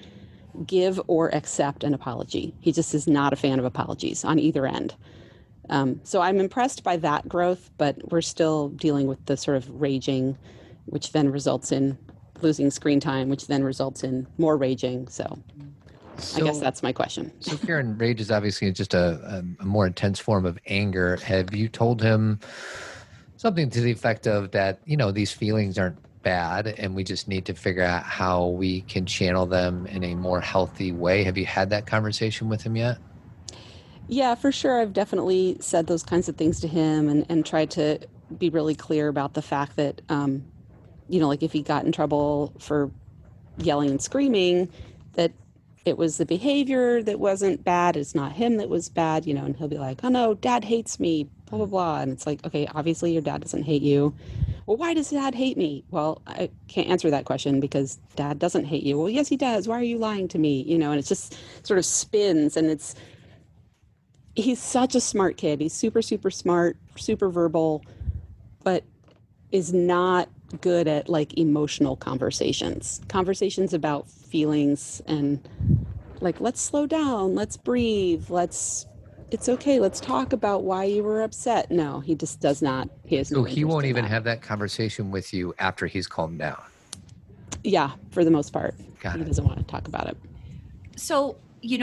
give or accept an apology. He just is not a fan of apologies on either end. So I'm impressed by that growth, but we're still dealing with the sort of raging, which then results in losing screen time, which then results in more raging. So I guess that's my question. So Karen, rage is obviously just a more intense form of anger. Have you told him something to the effect of that, these feelings aren't bad and we just need to figure out how we can channel them in a more healthy way? Have you had that conversation with him yet? Yeah, for sure. I've definitely said those kinds of things to him and tried to be really clear about the fact that, like if he got in trouble for yelling and screaming, that it was the behavior that wasn't bad. It's not him that was bad, and he'll be like, oh no, dad hates me, blah, blah, blah. And it's like, okay, obviously your dad doesn't hate you. Well, why does dad hate me? Well, I can't answer that question because dad doesn't hate you. Well, yes, he does. Why are you lying to me? And it just sort of spins, and he's such a smart kid. He's super, super smart, super verbal, but is not good at like emotional conversations about feelings and like, let's slow down, let's breathe, it's okay, let's talk about why you were upset. No, he just does not. So he won't even have that conversation with you after he's calmed down? Yeah, for the most part. Got it. He doesn't want to talk about it. So,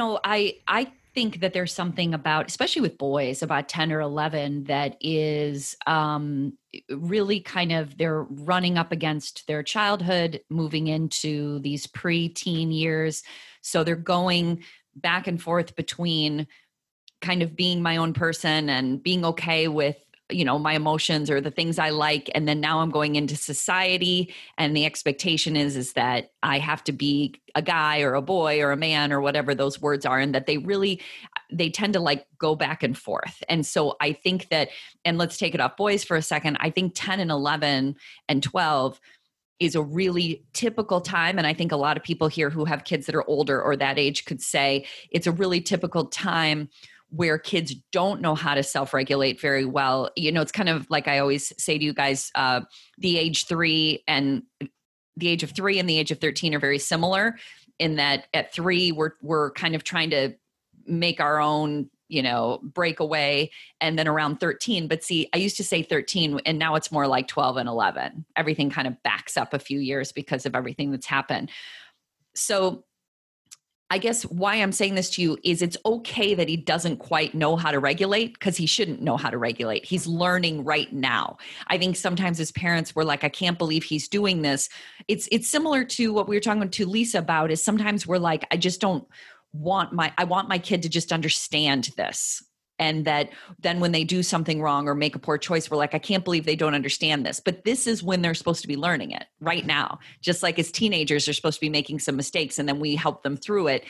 I think that there's something about, especially with boys, about 10 or 11, that is really kind of, they're running up against their childhood, moving into these pre-teen years. So they're going back and forth between kind of being my own person and being okay with, my emotions or the things I like. And then now I'm going into society, and the expectation is that I have to be a guy or a boy or a man or whatever those words are. And that they tend to like go back and forth. And so I think that, and let's take it off boys for a second. I think 10 and 11 and 12 is a really typical time. And I think a lot of people here who have kids that are older or that age could say it's a really typical time where kids don't know how to self-regulate very well. It's kind of like I always say to you guys, the age of 3 and the age of 13 are very similar in that at 3, we're kind of trying to make our own, breakaway, and then around 13. But see, I used to say 13 and now it's more like 12 and 11. Everything kind of backs up a few years because of everything that's happened. So I guess why I'm saying this to you is it's okay that he doesn't quite know how to regulate, because he shouldn't know how to regulate. He's learning right now. I think sometimes as parents, we're like, I can't believe he's doing this. It's similar to what we were talking to Lisa about, is sometimes we're like, I want my kid to just understand this. And that then when they do something wrong or make a poor choice, we're like, I can't believe they don't understand this. But this is when they're supposed to be learning it right now. Just like as teenagers, they're supposed to be making some mistakes and then we help them through it.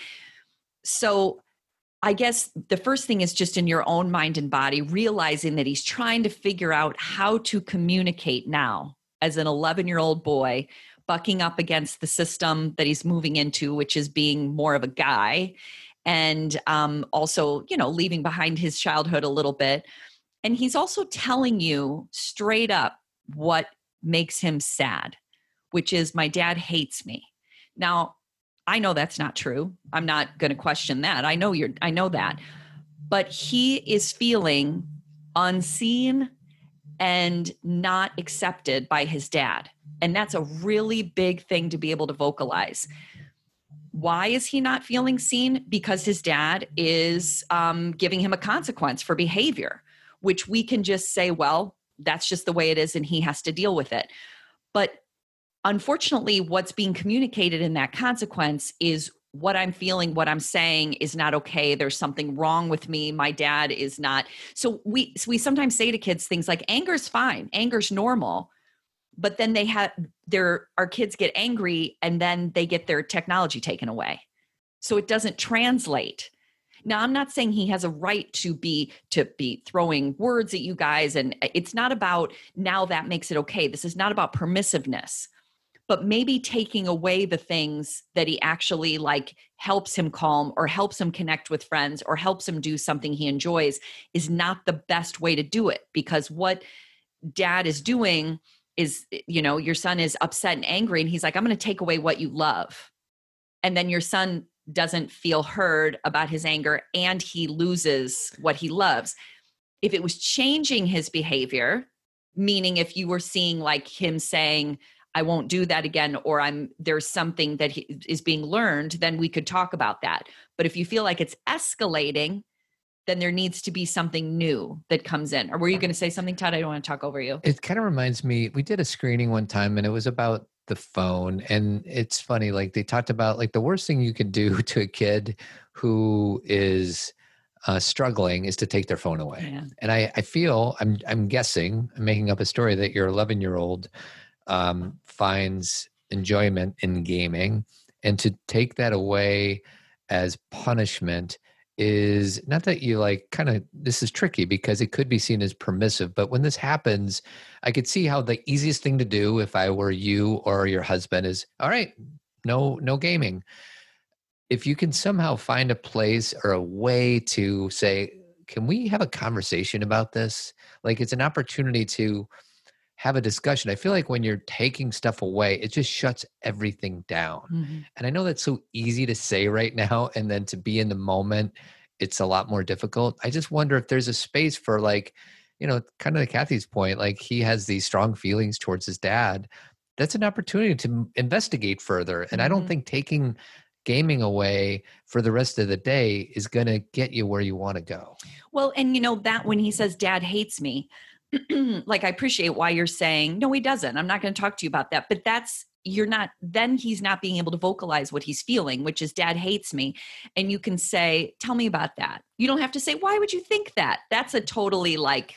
So I guess the first thing is just in your own mind and body, realizing that he's trying to figure out how to communicate now as an 11-year-old boy, bucking up against the system that he's moving into, which is being more of a guy. And also, leaving behind his childhood a little bit. And he's also telling you straight up what makes him sad, which is, my dad hates me. Now, I know that's not true. I'm not going to question that. I know that. But he is feeling unseen and not accepted by his dad. And that's a really big thing to be able to vocalize. Why is he not feeling seen? Because his dad is giving him a consequence for behavior, which we can just say, well, that's just the way it is and he has to deal with it. But unfortunately, what's being communicated in that consequence is what I'm feeling, what I'm saying is not okay. There's something wrong with me. My dad is not. So we sometimes say to kids things like, anger's fine, anger's normal. But then our kids get angry and then they get their technology taken away. So it doesn't translate. Now, I'm not saying he has a right to be throwing words at you guys. And it's not about now that makes it okay. This is not about permissiveness, but maybe taking away the things that he actually like helps him calm or helps him connect with friends or helps him do something he enjoys is not the best way to do it. Because what dad is doing is, your son is upset and angry and he's like, I'm going to take away what you love. And then your son doesn't feel heard about his anger and he loses what he loves. If it was changing his behavior, meaning if you were seeing like him saying, I won't do that again, or there's something that is being learned, then we could talk about that. But if you feel like it's escalating, then there needs to be something new that comes in. Or were you going to say something, Todd? I don't want to talk over you. It kind of reminds me, we did a screening one time and it was about the phone. And it's funny, like they talked about like the worst thing you could do to a kid who is struggling is to take their phone away. Yeah. And I feel, I'm guessing, I'm making up a story that your 11-year-old finds enjoyment in gaming, and to take that away as punishment is not that you like kind of, this is tricky because it could be seen as permissive, but when this happens, I could see how the easiest thing to do if I were you or your husband is, all right, no gaming. If you can somehow find a place or a way to say, can we have a conversation about this? Like it's an opportunity to have a discussion. I feel like when you're taking stuff away, it just shuts everything down. Mm-hmm. And I know that's so easy to say right now, and then to be in the moment, it's a lot more difficult. I just wonder if there's a space for like, kind of to Kathy's point, like he has these strong feelings towards his dad. That's an opportunity to investigate further. And I don't think taking gaming away for the rest of the day is going to get you where you want to go. Well, and that when he says dad hates me, like, I appreciate why you're saying, no, he doesn't. I'm not going to talk to you about that. But then he's not being able to vocalize what he's feeling, which is dad hates me. And you can say, tell me about that. You don't have to say, why would you think that? That's a totally like,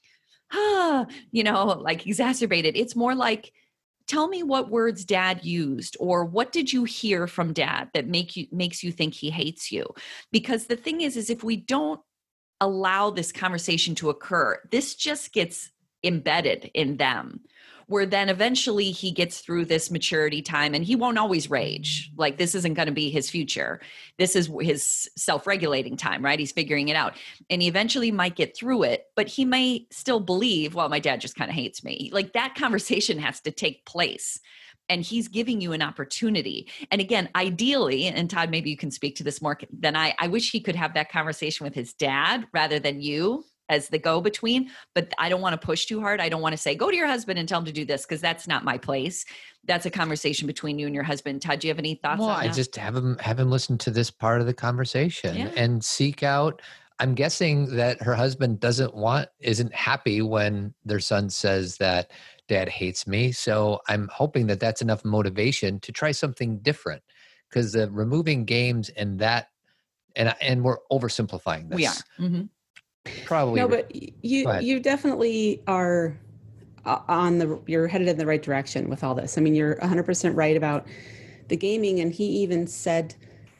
like exacerbated. It's more like, tell me what words dad used, or what did you hear from dad that makes you think he hates you? Because the thing is if we don't allow this conversation to occur, this just gets embedded in them, where then eventually he gets through this maturity time and he won't always rage. Like this isn't going to be his future. This is his self-regulating time, right? He's figuring it out. And he eventually might get through it, but he may still believe, well, my dad just kind of hates me. Like that conversation has to take place. And he's giving you an opportunity. And again, ideally, and Todd, maybe you can speak to this more than I wish he could have that conversation with his dad rather than you as the go-between, but I don't want to push too hard. I don't want to say, go to your husband and tell him to do this, because that's not my place. That's a conversation between you and your husband. Todd, do you have any thoughts on that? I just have him listen to this part of the conversation and seek out. I'm guessing that her husband isn't happy when their son says that dad hates me. So I'm hoping that that's enough motivation to try something different, because removing games and we're oversimplifying this. We are. Mm-hmm. Probably. No, but you definitely are you're headed in the right direction with all this. I mean, you're 100% right about the gaming. And he even said,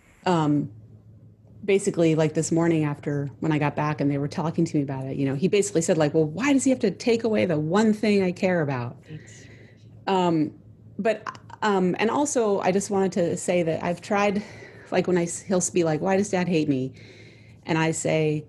basically like this morning after when I got back and they were talking to me about it, he basically said like, well, why does he have to take away the one thing I care about? And also I just wanted to say that I've tried, like when he'll be like, why does dad hate me? And I say,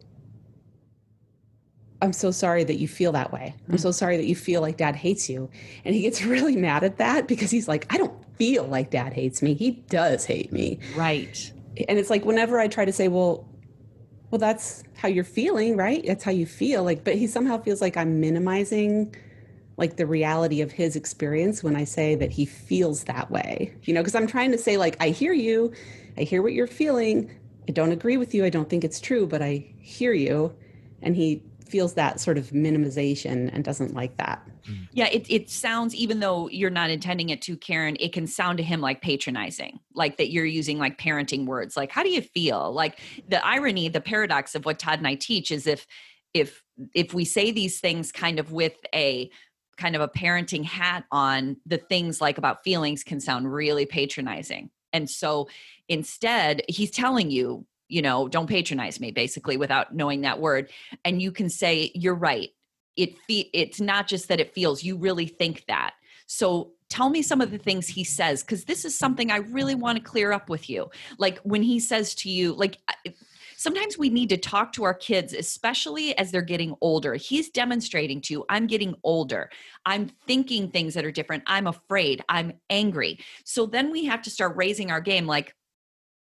I'm so sorry that you feel that way. I'm so sorry that you feel like dad hates you. And he gets really mad at that because he's like, I don't feel like dad hates me. He does hate me. Right. And it's like, whenever I try to say, well, that's how you're feeling, right? That's how you feel. Like, but he somehow feels like I'm minimizing like the reality of his experience when I say that he feels that way, because I'm trying to say like, I hear you. I hear what you're feeling. I don't agree with you. I don't think it's true, but I hear you. And he feels that sort of minimization and doesn't like that. Yeah, it sounds, even though you're not intending it to, Karen, it can sound to him like patronizing, like that you're using like parenting words. Like, how do you feel? Like the irony, the paradox of what Todd and I teach is if we say these things kind of with a kind of a parenting hat on, the things like about feelings can sound really patronizing. And so instead he's telling you, don't patronize me, basically, without knowing that word. And you can say, you're right. It's not just that it feels, you really think that. So tell me some of the things he says, because this is something I really want to clear up with you. Like when he says to you, like sometimes we need to talk to our kids, especially as they're getting older. He's demonstrating to you, I'm getting older. I'm thinking things that are different. I'm afraid. I'm angry. So then we have to start raising our game. Like,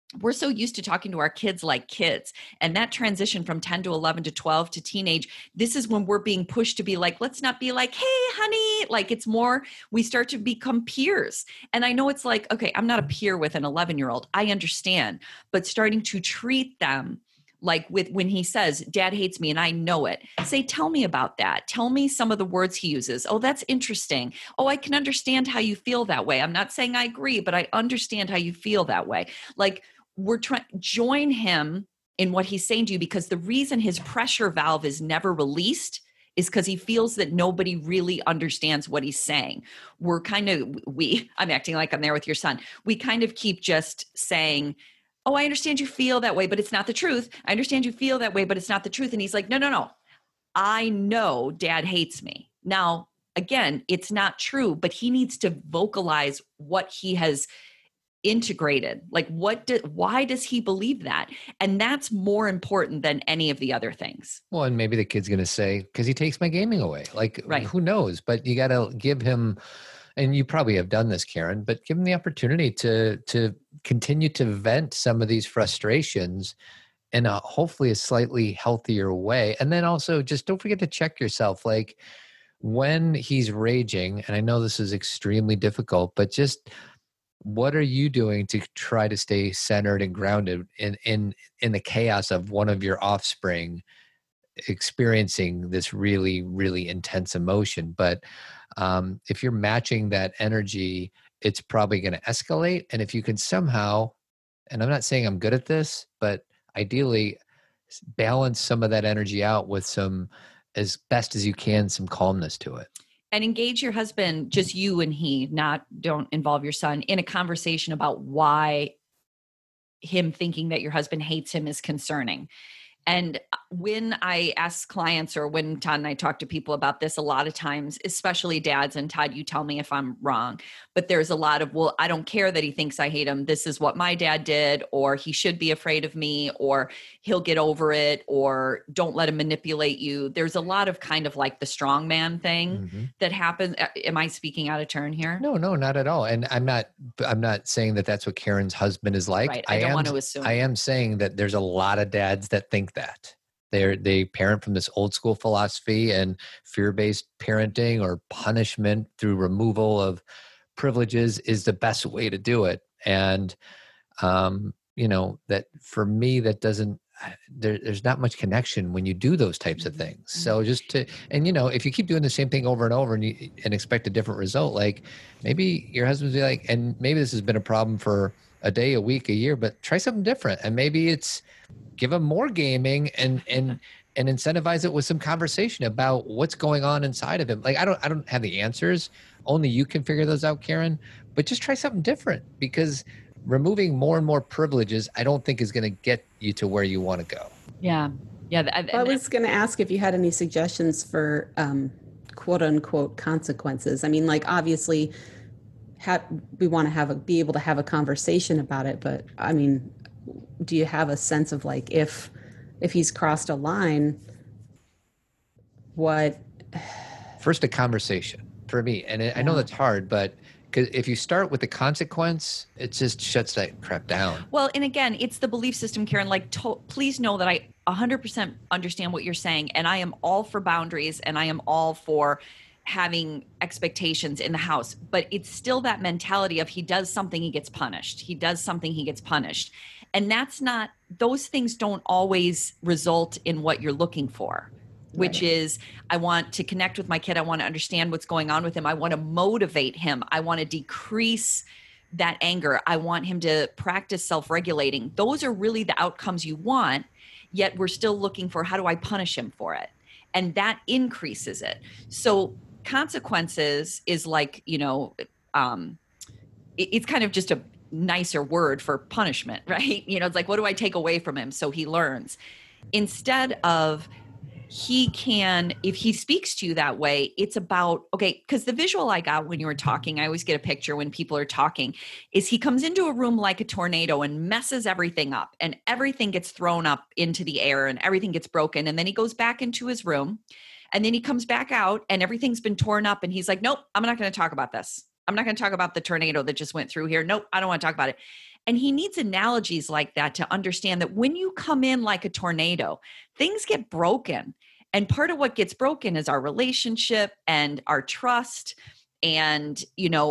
we're so used to talking to our kids like kids. And that transition from 10 to 11 to 12 to teenage, this is when we're being pushed to be like, let's not be like, hey, honey, like it's more, we start to become peers. And I know it's like, okay, I'm not a peer with an 11-year-old. I understand, but starting to treat them like when he says, Dad hates me and I know it, say, tell me about that. Tell me some of the words he uses. Oh, that's interesting. Oh, I can understand how you feel that way. I'm not saying I agree, but I understand how you feel that way. Like, we're trying join him in what he's saying to you, because the reason his pressure valve is never released is because he feels that nobody really understands what he's saying. We're kind of, I'm acting like I'm there with your son. We kind of keep just saying, oh, I understand you feel that way, but it's not the truth. I understand you feel that way, but it's not the truth. And he's like, no. I know Dad hates me. Now, again, it's not true, but he needs to vocalize what he has integrated. Like, why does he believe that? And that's more important than any of the other things. Well, and maybe the kid's going to say, because he takes my gaming away. Like, right. Who knows? But you got to give him, and you probably have done this, Karen, but give him the opportunity to continue to vent some of these frustrations in a hopefully a slightly healthier way. And then also just don't forget to check yourself. Like, when he's raging, and I know this is extremely difficult, but just what are you doing to try to stay centered and grounded in the chaos of one of your offspring experiencing this really, really intense emotion? But if you're matching that energy, it's probably going to escalate. And if you can somehow, and I'm not saying I'm good at this, but ideally balance some of that energy out with some, as best as you can, some calmness to it. And engage your husband, just you and he, don't involve your son, in a conversation about why him thinking that your husband hates him is concerning. And when I ask clients, or when Todd and I talk to people about this, a lot of times, especially dads, and Todd, you tell me if I'm wrong, but there's a lot of, well, I don't care that he thinks I hate him. This is what my dad did, or he should be afraid of me, or he'll get over it, or don't let him manipulate you. There's a lot of kind of like the strong man thing that happens. Am I speaking out of turn here? No, not at all. And I'm not saying that that's what Karen's husband is like. Right. I don't want to assume. I am saying that there's a lot of dads that think that. They parent from this old school philosophy and fear-based parenting, or punishment through removal of privileges is the best way to do it. And, that for me, that doesn't, there's not much connection when you do those types of things. So if you keep doing the same thing over and over and expect a different result, like maybe your husband's be like, and maybe this has been a problem for a day, a week, a year, but try something different. And maybe it's give him more gaming and incentivize it with some conversation about what's going on inside of him. Like, I don't have the answers. Only you can figure those out, Karen, but just try something different, because removing more and more privileges, I don't think is going to get you to where you want to go. Yeah. I was going to ask if you had any suggestions for quote unquote consequences. I mean, like, obviously we want to be able to have a conversation about it, but I mean, do you have a sense of like, if he's crossed a line, what? First, a conversation for me. And I know that's hard, but because if you start with the consequence, it just shuts that crap down. Well, and again, it's the belief system, Karen. Like, please know that I 100% understand what you're saying. And I am all for boundaries, and I am all for having expectations in the house. But it's still that mentality of he does something, he gets punished. He does something, he gets punished. And those things don't always result in what you're looking for, which is, I want to connect with my kid. I want to understand what's going on with him. I want to motivate him. I want to decrease that anger. I want him to practice self-regulating. Those are really the outcomes you want, yet we're still looking for, how do I punish him for it? And that increases it. So consequences is like, it's kind of just a nicer word for punishment, right? It's like, what do I take away from him so he learns? Instead of, if he speaks to you that way, it's about, okay, because the visual I got when you were talking, I always get a picture when people are talking, is he comes into a room like a tornado and messes everything up, and everything gets thrown up into the air and everything gets broken. And then he goes back into his room, and then he comes back out and everything's been torn up, and he's like, nope, I'm not going to talk about this. I'm not going to talk about the tornado that just went through here. Nope, I don't want to talk about it. And he needs analogies like that to understand that when you come in like a tornado, things get broken. And part of what gets broken is our relationship and our trust and,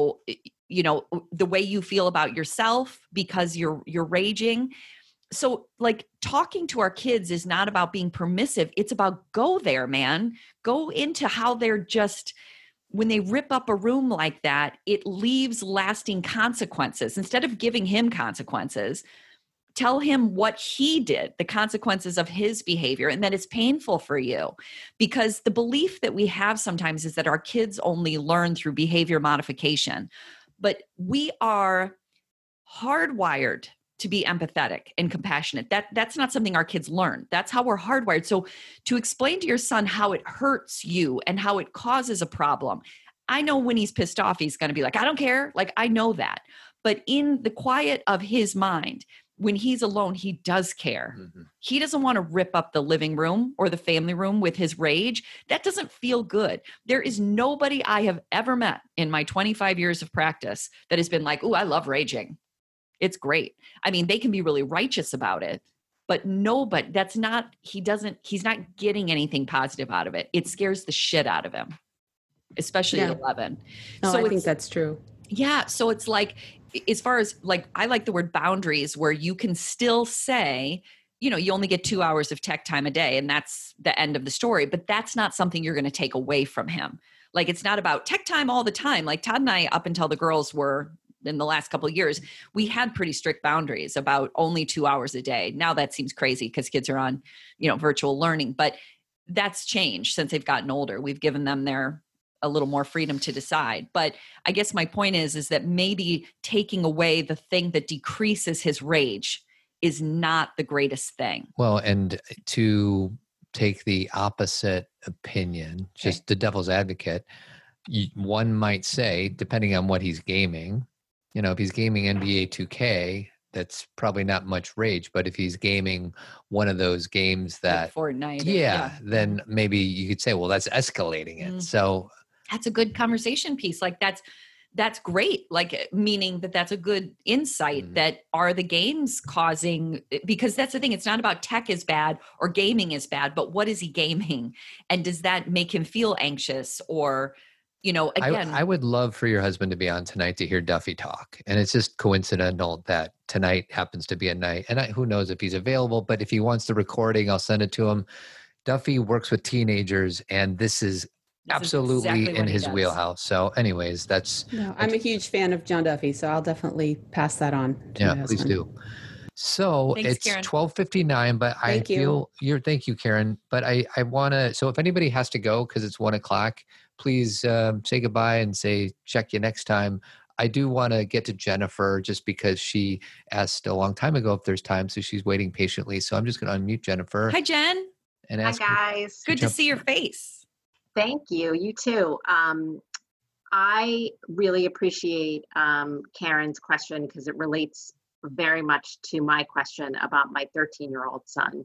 the way you feel about yourself because you're raging. So like talking to our kids is not about being permissive. It's about go there, man. Go into how they're just, when they rip up a room like that, it leaves lasting consequences. Instead of giving him consequences, tell him what he did, the consequences of his behavior, and that it's painful for you. Because the belief that we have sometimes is that our kids only learn through behavior modification. But we are hardwired to be empathetic and compassionate. That's not something our kids learn. That's how we're hardwired. So to explain to your son how it hurts you and how it causes a problem, I know when he's pissed off, he's going to be like, I don't care. Like, I know that. But in the quiet of his mind, when he's alone, he does care. Mm-hmm. He doesn't want to rip up the living room or the family room with his rage. That doesn't feel good. There is nobody I have ever met in my 25 years of practice that has been like, "Ooh, I love raging. It's great." I mean, they can be really righteous about it, but he's not getting anything positive out of it. It scares the shit out of him, especially at 11. No, so I think that's true. Yeah. So it's like, as far as like, I like the word boundaries, where you can still say, you only get 2 hours of tech time a day and that's the end of the story, but that's not something you're going to take away from him. Like, it's not about tech time all the time. Like Todd and I, up until the girls were in the last couple of years, we had pretty strict boundaries about only 2 hours a day. Now that seems crazy because kids are on, virtual learning, but that's changed since they've gotten older. We've given them a little more freedom to decide. But I guess my point is that maybe taking away the thing that decreases his rage is not the greatest thing. Well, and to take the opposite opinion, just the devil's advocate, one might say, depending on what he's gaming, if he's gaming NBA 2K, that's probably not much rage. But if he's gaming one of those games that like Fortnite, then maybe you could say, well, that's escalating it. So that's a good conversation piece. Like that's great. Like, meaning that's a good insight that are the games causing, because that's the thing. It's not about tech is bad or gaming is bad, but what is he gaming? And does that make him feel anxious or, again, I would love for your husband to be on tonight to hear Duffy talk. And it's just coincidental that tonight happens to be a night. And who knows if he's available, but if he wants the recording, I'll send it to him. Duffy works with teenagers, and this is absolutely exactly in his wheelhouse. So anyways, I'm a huge fan of John Duffy, so I'll definitely pass that on to my husband. Please do. So thanks, it's 12:59, but thank you, Karen. But I want to, so if anybody has to go because it's 1:00, please say goodbye and say, check you next time. I do want to get to Jennifer just because she asked a long time ago if there's time. So she's waiting patiently. So I'm just going to unmute Jennifer. Hi, Jen. And ask Hi, guys. Good to see your face. Thank you. You too. I really appreciate Karen's question because it relates very much to my question about my 13-year-old son.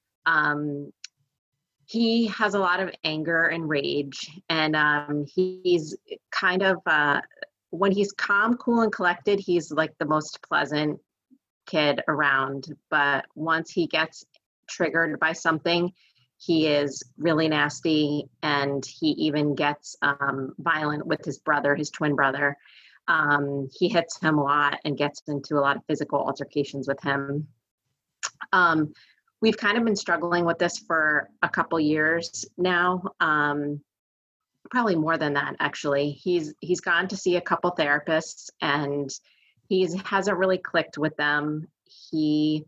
He has a lot of anger and rage, and he's kind of, when he's calm, cool, and collected, he's like the most pleasant kid around. But once he gets triggered by something, he is really nasty, and he even gets violent with his brother, his twin brother. He hits him a lot and gets into a lot of physical altercations with him. We've kind of been struggling with this for a couple years now, probably more than that, actually. He's gone to see a couple therapists, and he hasn't really clicked with them. He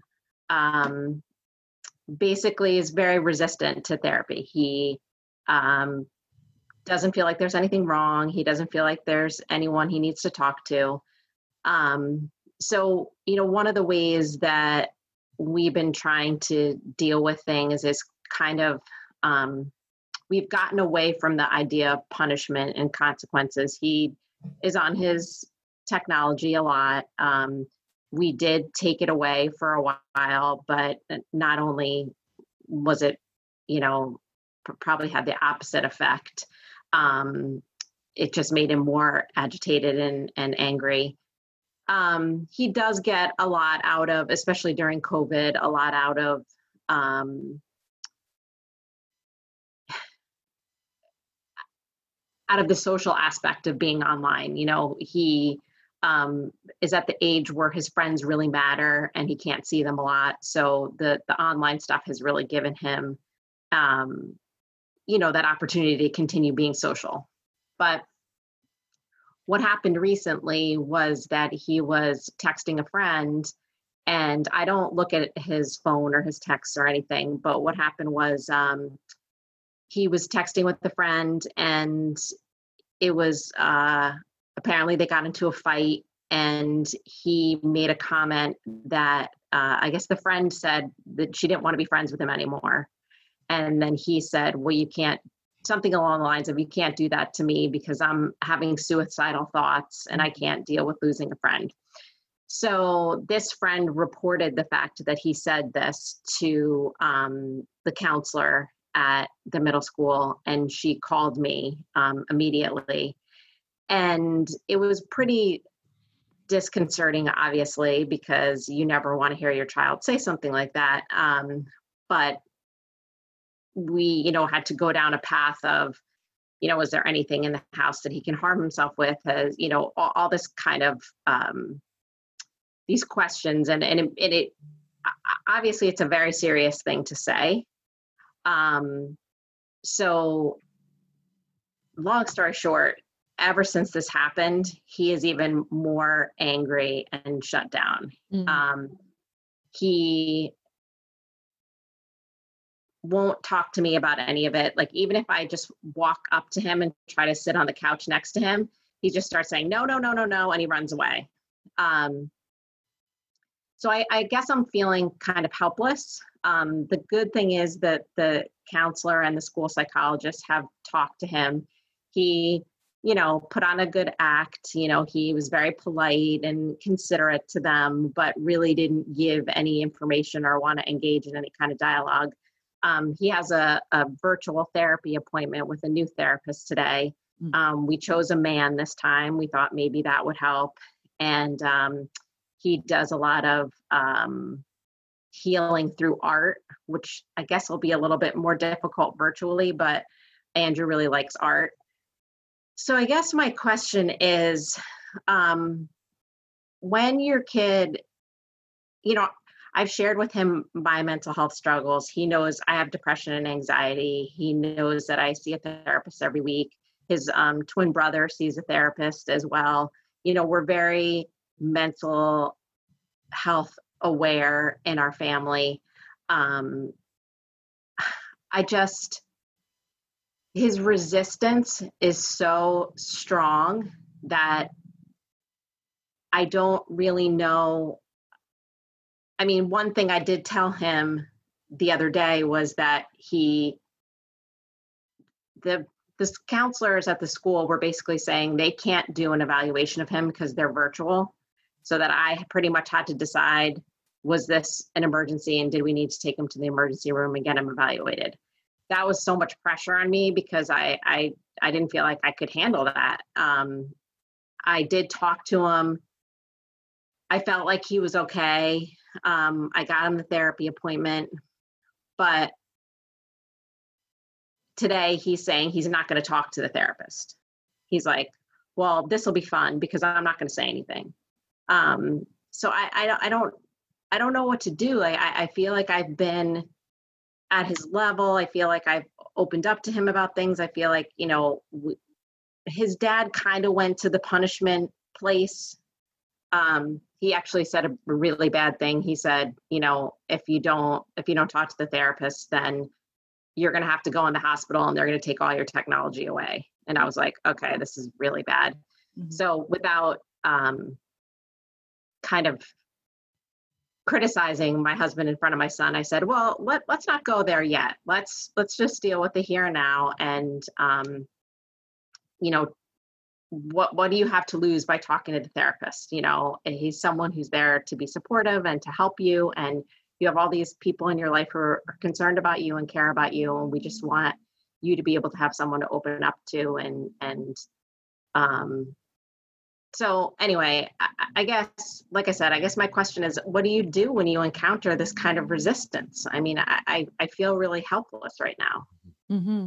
basically is very resistant to therapy. He doesn't feel like there's anything wrong. He doesn't feel like there's anyone he needs to talk to. So, one of the ways that we've been trying to deal with things is kind of, we've gotten away from the idea of punishment and consequences. He is on his technology a lot. We did take it away for a while, but not only was it, probably had the opposite effect. It just made him more agitated and angry. He does get a lot out of, especially during COVID, a lot out of the social aspect of being online. You know, he is at the age where his friends really matter and he can't see them a lot. So the online stuff has really given him, you know, that opportunity to continue being social. But what happened recently was that he was texting a friend, and I don't look at his phone or his texts or anything, but what happened was he was texting with a friend, and it was apparently they got into a fight, and he made a comment that I guess the friend said that she didn't want to be friends with him anymore. And then he said, well, you can't, something along the lines of, you can't do that to me because I'm having suicidal thoughts and I can't deal with losing a friend. So this friend reported the fact that he said this to the counselor at the middle school, and she called me immediately. And it was pretty disconcerting, obviously, because you never want to hear your child say something like that. But we, you know, had to go down a path of, you know, is there anything in the house that he can harm himself with? As you know, all this kind of these questions, and it obviously it's a very serious thing to say. So long story short, ever since this happened, he is even more angry and shut down. He won't talk to me about any of it. Like, even if I just walk up to him and try to sit on the couch next to him, he just starts saying, no, no, no, no, no, and he runs away. So I guess I'm feeling kind of helpless. The good thing is that the counselor and the school psychologist have talked to him. He, you know, put on a good act. You know, he was very polite and considerate to them, but really didn't give any information or want to engage in any kind of dialogue. He has a virtual therapy appointment with a new therapist today. We chose a man this time. We thought maybe that would help. And he does a lot of healing through art, which I guess will be a little bit more difficult virtually, but Andrew really likes art. So I guess my question is, when your kid, you know, I've shared with him my mental health struggles. He knows I have depression and anxiety. He knows that I see a therapist every week. His twin brother sees a therapist as well. You know, we're very mental health aware in our family. His resistance is so strong that I don't really know. I mean, one thing I did tell him the other day was that the counselors at the school were basically saying they can't do an evaluation of him because they're virtual. So that I pretty much had to decide, was this an emergency and did we need to take him to the emergency room and get him evaluated? That was so much pressure on me because I didn't feel like I could handle that. I did talk to him. I felt like he was okay. I got him the therapy appointment, but today he's saying he's not going to talk to the therapist. He's like, well, this will be fun because I'm not going to say anything. So I don't know what to do. I feel like I've been at his level. I feel like I've opened up to him about things. I feel like, you know, his dad kind of went to the punishment place. He actually said a really bad thing. He said, you know, if you don't talk to the therapist, then you're going to have to go in the hospital and they're going to take all your technology away. And I was like, okay, this is really bad. Mm-hmm. So without kind of criticizing my husband in front of my son, I said, well, let's not go there yet. Let's just deal with the here and now. And, you know, what do you have to lose by talking to the therapist? You know, he's someone who's there to be supportive and to help you. And you have all these people in your life who are concerned about you and care about you. And we just want you to be able to have someone to open up to and So anyway, I guess, like I said, I guess my question is, what do you do when you encounter this kind of resistance? I mean, I feel really helpless right now. Mm-hmm.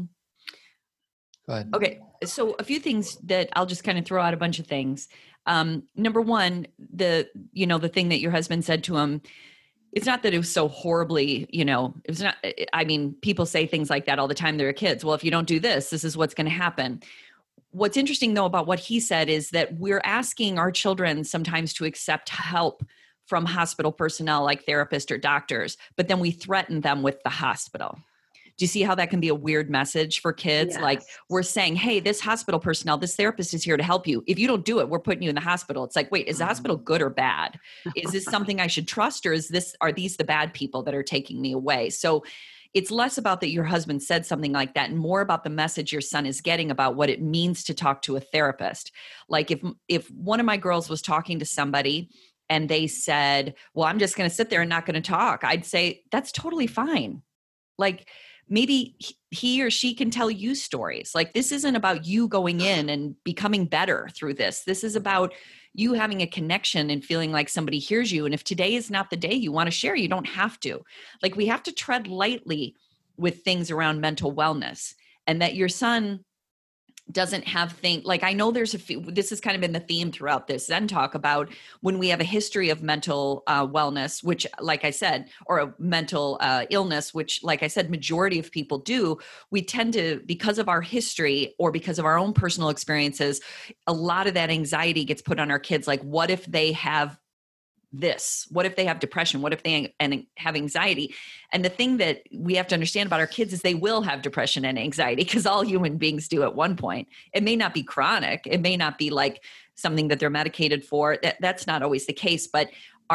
Go ahead. Okay. So a few things that I'll just kind of throw out a bunch of things. Number one, the thing that your husband said to him, it's not that it was so horribly, it was not, I mean, people say things like that all the time. They're kids. Well, if you don't do this, this is what's going to happen. What's interesting though about what he said is that we're asking our children sometimes to accept help from hospital personnel like therapists or doctors, but then we threaten them with the hospital. Do you see how that can be a weird message for kids? Yes. Like we're saying, hey, this hospital personnel, this therapist is here to help you. If you don't do it, we're putting you in the hospital. It's like, wait, is the hospital good or bad? Is this something I should trust, or are these the bad people that are taking me away? So it's less about that your husband said something like that and more about the message your son is getting about what it means to talk to a therapist. Like if one of my girls was talking to somebody and they said, well, I'm just going to sit there and not going to talk, I'd say, that's totally fine. Like maybe he or she can tell you stories. Like this isn't about you going in and becoming better through this. This is about you having a connection and feeling like somebody hears you. And if today is not the day you want to share, you don't have to. Like we have to tread lightly with things around mental wellness, and that your son doesn't have things like, I know there's this has kind of been the theme throughout this Zen talk about when we have a history of mental wellness, which like I said, or a mental illness, which like I said, majority of people do, we tend to, because of our history or because of our own personal experiences, a lot of that anxiety gets put on our kids. Like, what if they have this? What if they have depression? What if they have anxiety? And the thing that we have to understand about our kids is they will have depression and anxiety, because all human beings do at one point. It may not be chronic. It may not be like something that they're medicated for. That's not always the case, but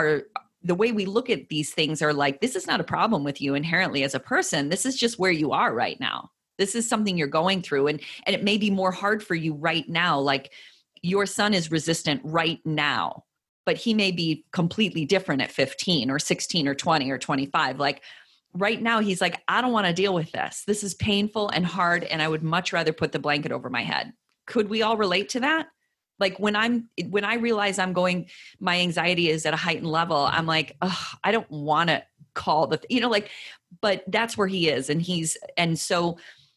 the way we look at these things are like, this is not a problem with you inherently as a person. This is just where you are right now. This is something you're going through. And it may be more hard for you right now. Like your son is resistant right now, but he may be completely different at 15 or 16 or 20 or 25. Like right now, he's like, I don't want to deal with this. This is painful and hard, and I would much rather put the blanket over my head. Could we all relate to that? Like when I realize my anxiety is at a heightened level, I'm like, I don't want to call but that's where he is. And so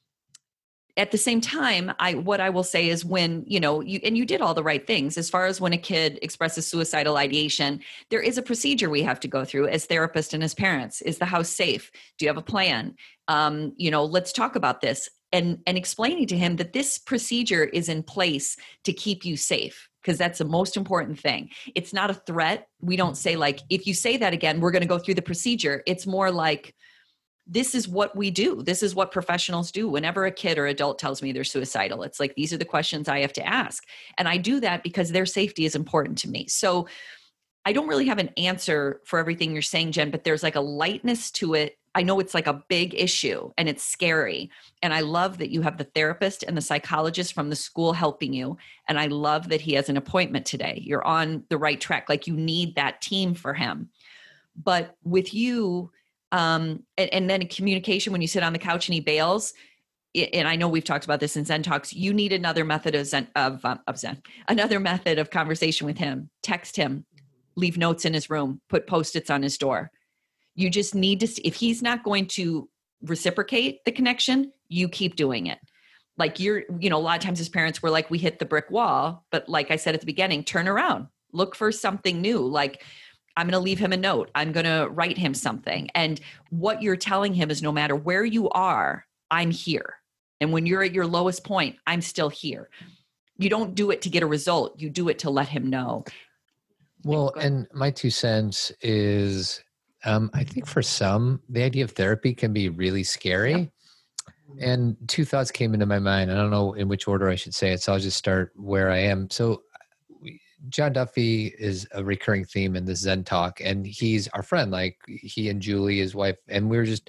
at the same time, what I will say is when, you did all the right things as far as when a kid expresses suicidal ideation, there is a procedure we have to go through as therapists and as parents. Is the house safe? Do you have a plan? Let's talk about this and explaining to him that this procedure is in place to keep you safe, because that's the most important thing. It's not a threat. We don't say like, if you say that again, we're going to go through the procedure. It's more like, this is what we do. This is what professionals do. Whenever a kid or adult tells me they're suicidal, it's like, these are the questions I have to ask. And I do that because their safety is important to me. So I don't really have an answer for everything you're saying, Jen, but there's like a lightness to it. I know it's like a big issue and it's scary. And I love that you have the therapist and the psychologist from the school helping you. And I love that he has an appointment today. You're on the right track. Like you need that team for him. But with you, and then communication, when you sit on the couch and he bails, and I know we've talked about this in Zen Talks, you need another method another method of conversation with him. Text him, leave notes in his room, put Post-its on his door. You just need to, if he's not going to reciprocate the connection, you keep doing it. Like a lot of times as parents, we're like, we hit the brick wall, but like I said at the beginning, turn around, look for something new. Like, I'm going to leave him a note. I'm going to write him something. And what you're telling him is no matter where you are, I'm here. And when you're at your lowest point, I'm still here. You don't do it to get a result. You do it to let him know. Well, and my 2 cents is, I think for some, the idea of therapy can be really scary. Yep. And 2 thoughts came into my mind. I don't know in which order I should say it, so I'll just start where I am. So John Duffy is a recurring theme in this Zen Talk, and he's our friend. Like he and Julie, his wife, and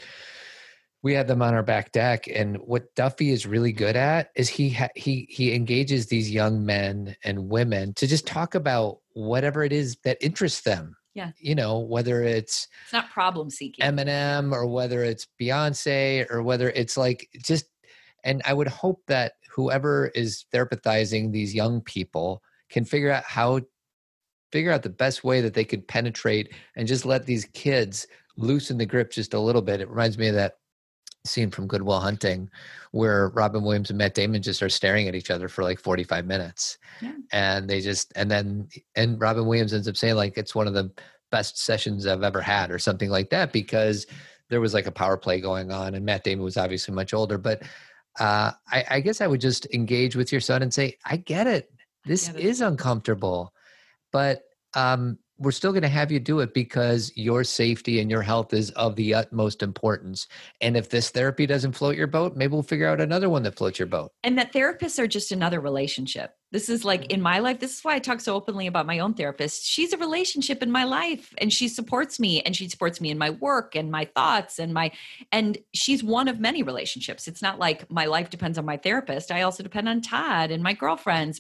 we had them on our back deck. And what Duffy is really good at is he engages these young men and women to just talk about whatever it is that interests them. Yeah. Whether it's not problem seeking, Eminem, or whether it's Beyonce, or whether it's like and I would hope that whoever is therapizing these young people can figure out the best way that they could penetrate and just let these kids loosen the grip just a little bit. It reminds me of that scene from Good Will Hunting where Robin Williams and Matt Damon just are staring at each other for like 45 minutes. Yeah. And Robin Williams ends up saying like, it's one of the best sessions I've ever had or something like that, because there was like a power play going on and Matt Damon was obviously much older. But I guess I would just engage with your son and say, I get it. This is uncomfortable, but we're still going to have you do it because your safety and your health is of the utmost importance. And if this therapy doesn't float your boat, maybe we'll figure out another one that floats your boat. And that therapists are just another relationship. This is like in my life, this is why I talk so openly about my own therapist. She's a relationship in my life and she supports me in my work and my thoughts and she's one of many relationships. It's not like my life depends on my therapist. I also depend on Todd and my girlfriends,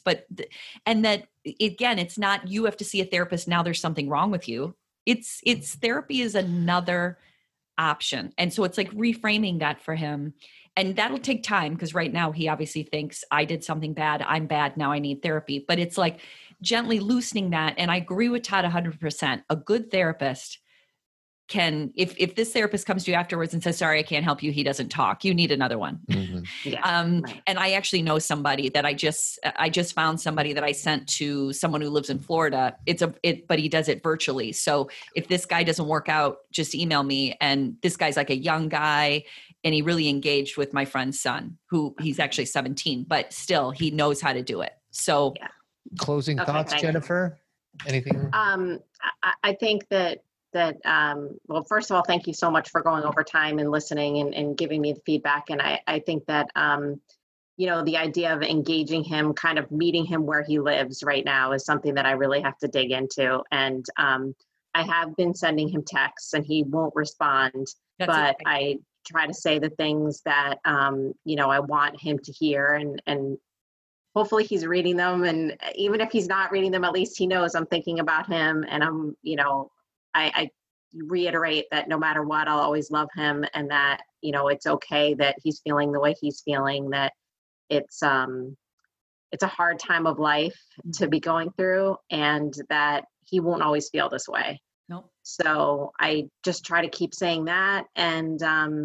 it's not, you have to see a therapist. Now there's something wrong with you. It's therapy is another option. And so it's like reframing that for him. And that'll take time because right now he obviously thinks I did something bad. I'm bad. Now I need therapy. But it's like gently loosening that. And I agree with Todd 100%. A good therapist can, if this therapist comes to you afterwards and says, sorry, I can't help you, he doesn't talk, you need another one. Mm-hmm. Yeah, right. And I actually know somebody that I just found somebody that I sent to someone who lives in Florida. But he does it virtually. So if this guy doesn't work out, just email me. And this guy's like a young guy and he really engaged with my friend's son, who he's actually 17, but still he knows how to do it. So yeah. Closing thoughts, Jennifer? Anything? I think that well, first of all, thank you so much for going over time and listening and giving me the feedback. And I think that, the idea of engaging him, kind of meeting him where he lives right now is something that I really have to dig into. And I have been sending him texts and he won't respond, but I try to say the things that, I want him to hear and hopefully he's reading them. And even if he's not reading them, at least he knows I'm thinking about him and I'm, I reiterate that no matter what, I'll always love him and that, it's okay that he's feeling the way he's feeling, that it's a hard time of life to be going through and that he won't always feel this way. Nope. So I just try to keep saying that. And,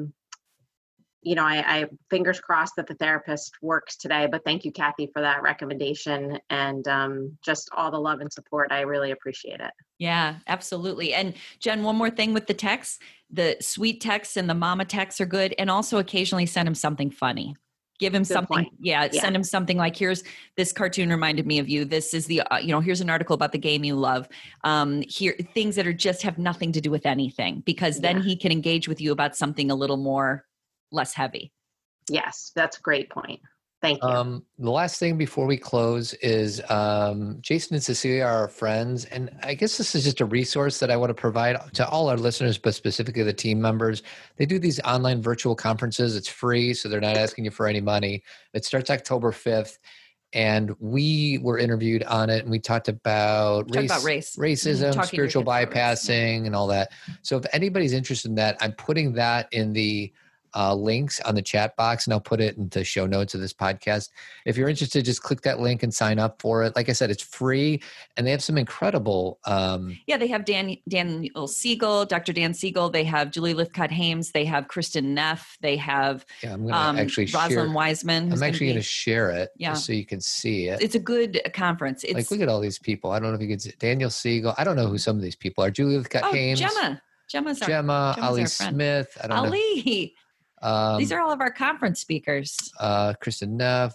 I fingers crossed that the therapist works today, but thank you, Kathy, for that recommendation and just all the love and support. I really appreciate it. Yeah, absolutely. And Jen, one more thing with the texts, the sweet texts and the mama texts are good. And also occasionally send him something funny. Give him something. Yeah, send him something like, here's this cartoon reminded me of you. This is the, here's an article about the game you love. Here, things that are just have nothing to do with anything, because then he can engage with you about something a little more less heavy. Yes, that's a great point. Thank you. The last thing before we close is Jason and Cecilia are our friends. And I guess this is just a resource that I want to provide to all our listeners, but specifically the team members. They do these online virtual conferences. It's free, so they're not asking you for any money. It starts October 5th. And we were interviewed on it, and we talked about racism, spiritual bypassing, and all that. So if anybody's interested in that, I'm putting that in the links on the chat box, and I'll put it into show notes of this podcast. If you're interested, just click that link and sign up for it. Like I said, it's free, and they have some incredible. They have Daniel Siegel, Dr. Dan Siegel. They have Julie Lithcott-Hames. They have Kristen Neff. They have I'm going to actually Rosalind Wiseman. I'm actually going to share it just so you can see it. It's a good conference. It's look at all these people. I don't know if you can see Daniel Siegel. I don't know who some of these people are. Julie Lithcott-Hames. Gemma's Ali Smith. I don't know. These are all of our conference speakers. Kristen Neff.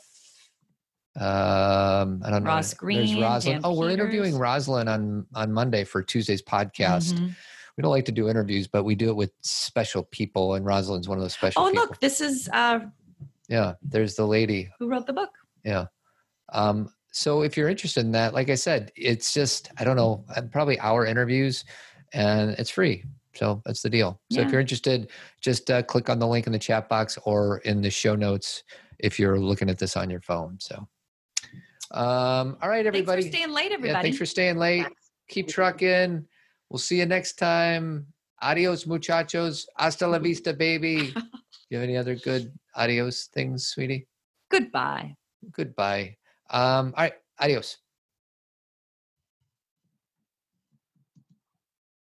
I don't know. Ross Green. There's Rosalind. We're interviewing Rosalind on Monday for Tuesday's podcast. Mm-hmm. We don't like to do interviews, but we do it with special people, and Rosalind's one of those special people. Look, this is there's the lady who wrote the book. Yeah. So if you're interested in that, like I said, it's just, I don't know, probably hour interviews, and it's free. So that's the deal. So if you're interested, just click on the link in the chat box or in the show notes if you're looking at this on your phone. So, all right, everybody. Thanks for staying late, everybody. Yeah, thanks for staying late. Keep trucking. We'll see you next time. Adios, muchachos. Hasta la vista, baby. You have any other good adios things, sweetie? Goodbye. All right. Adios.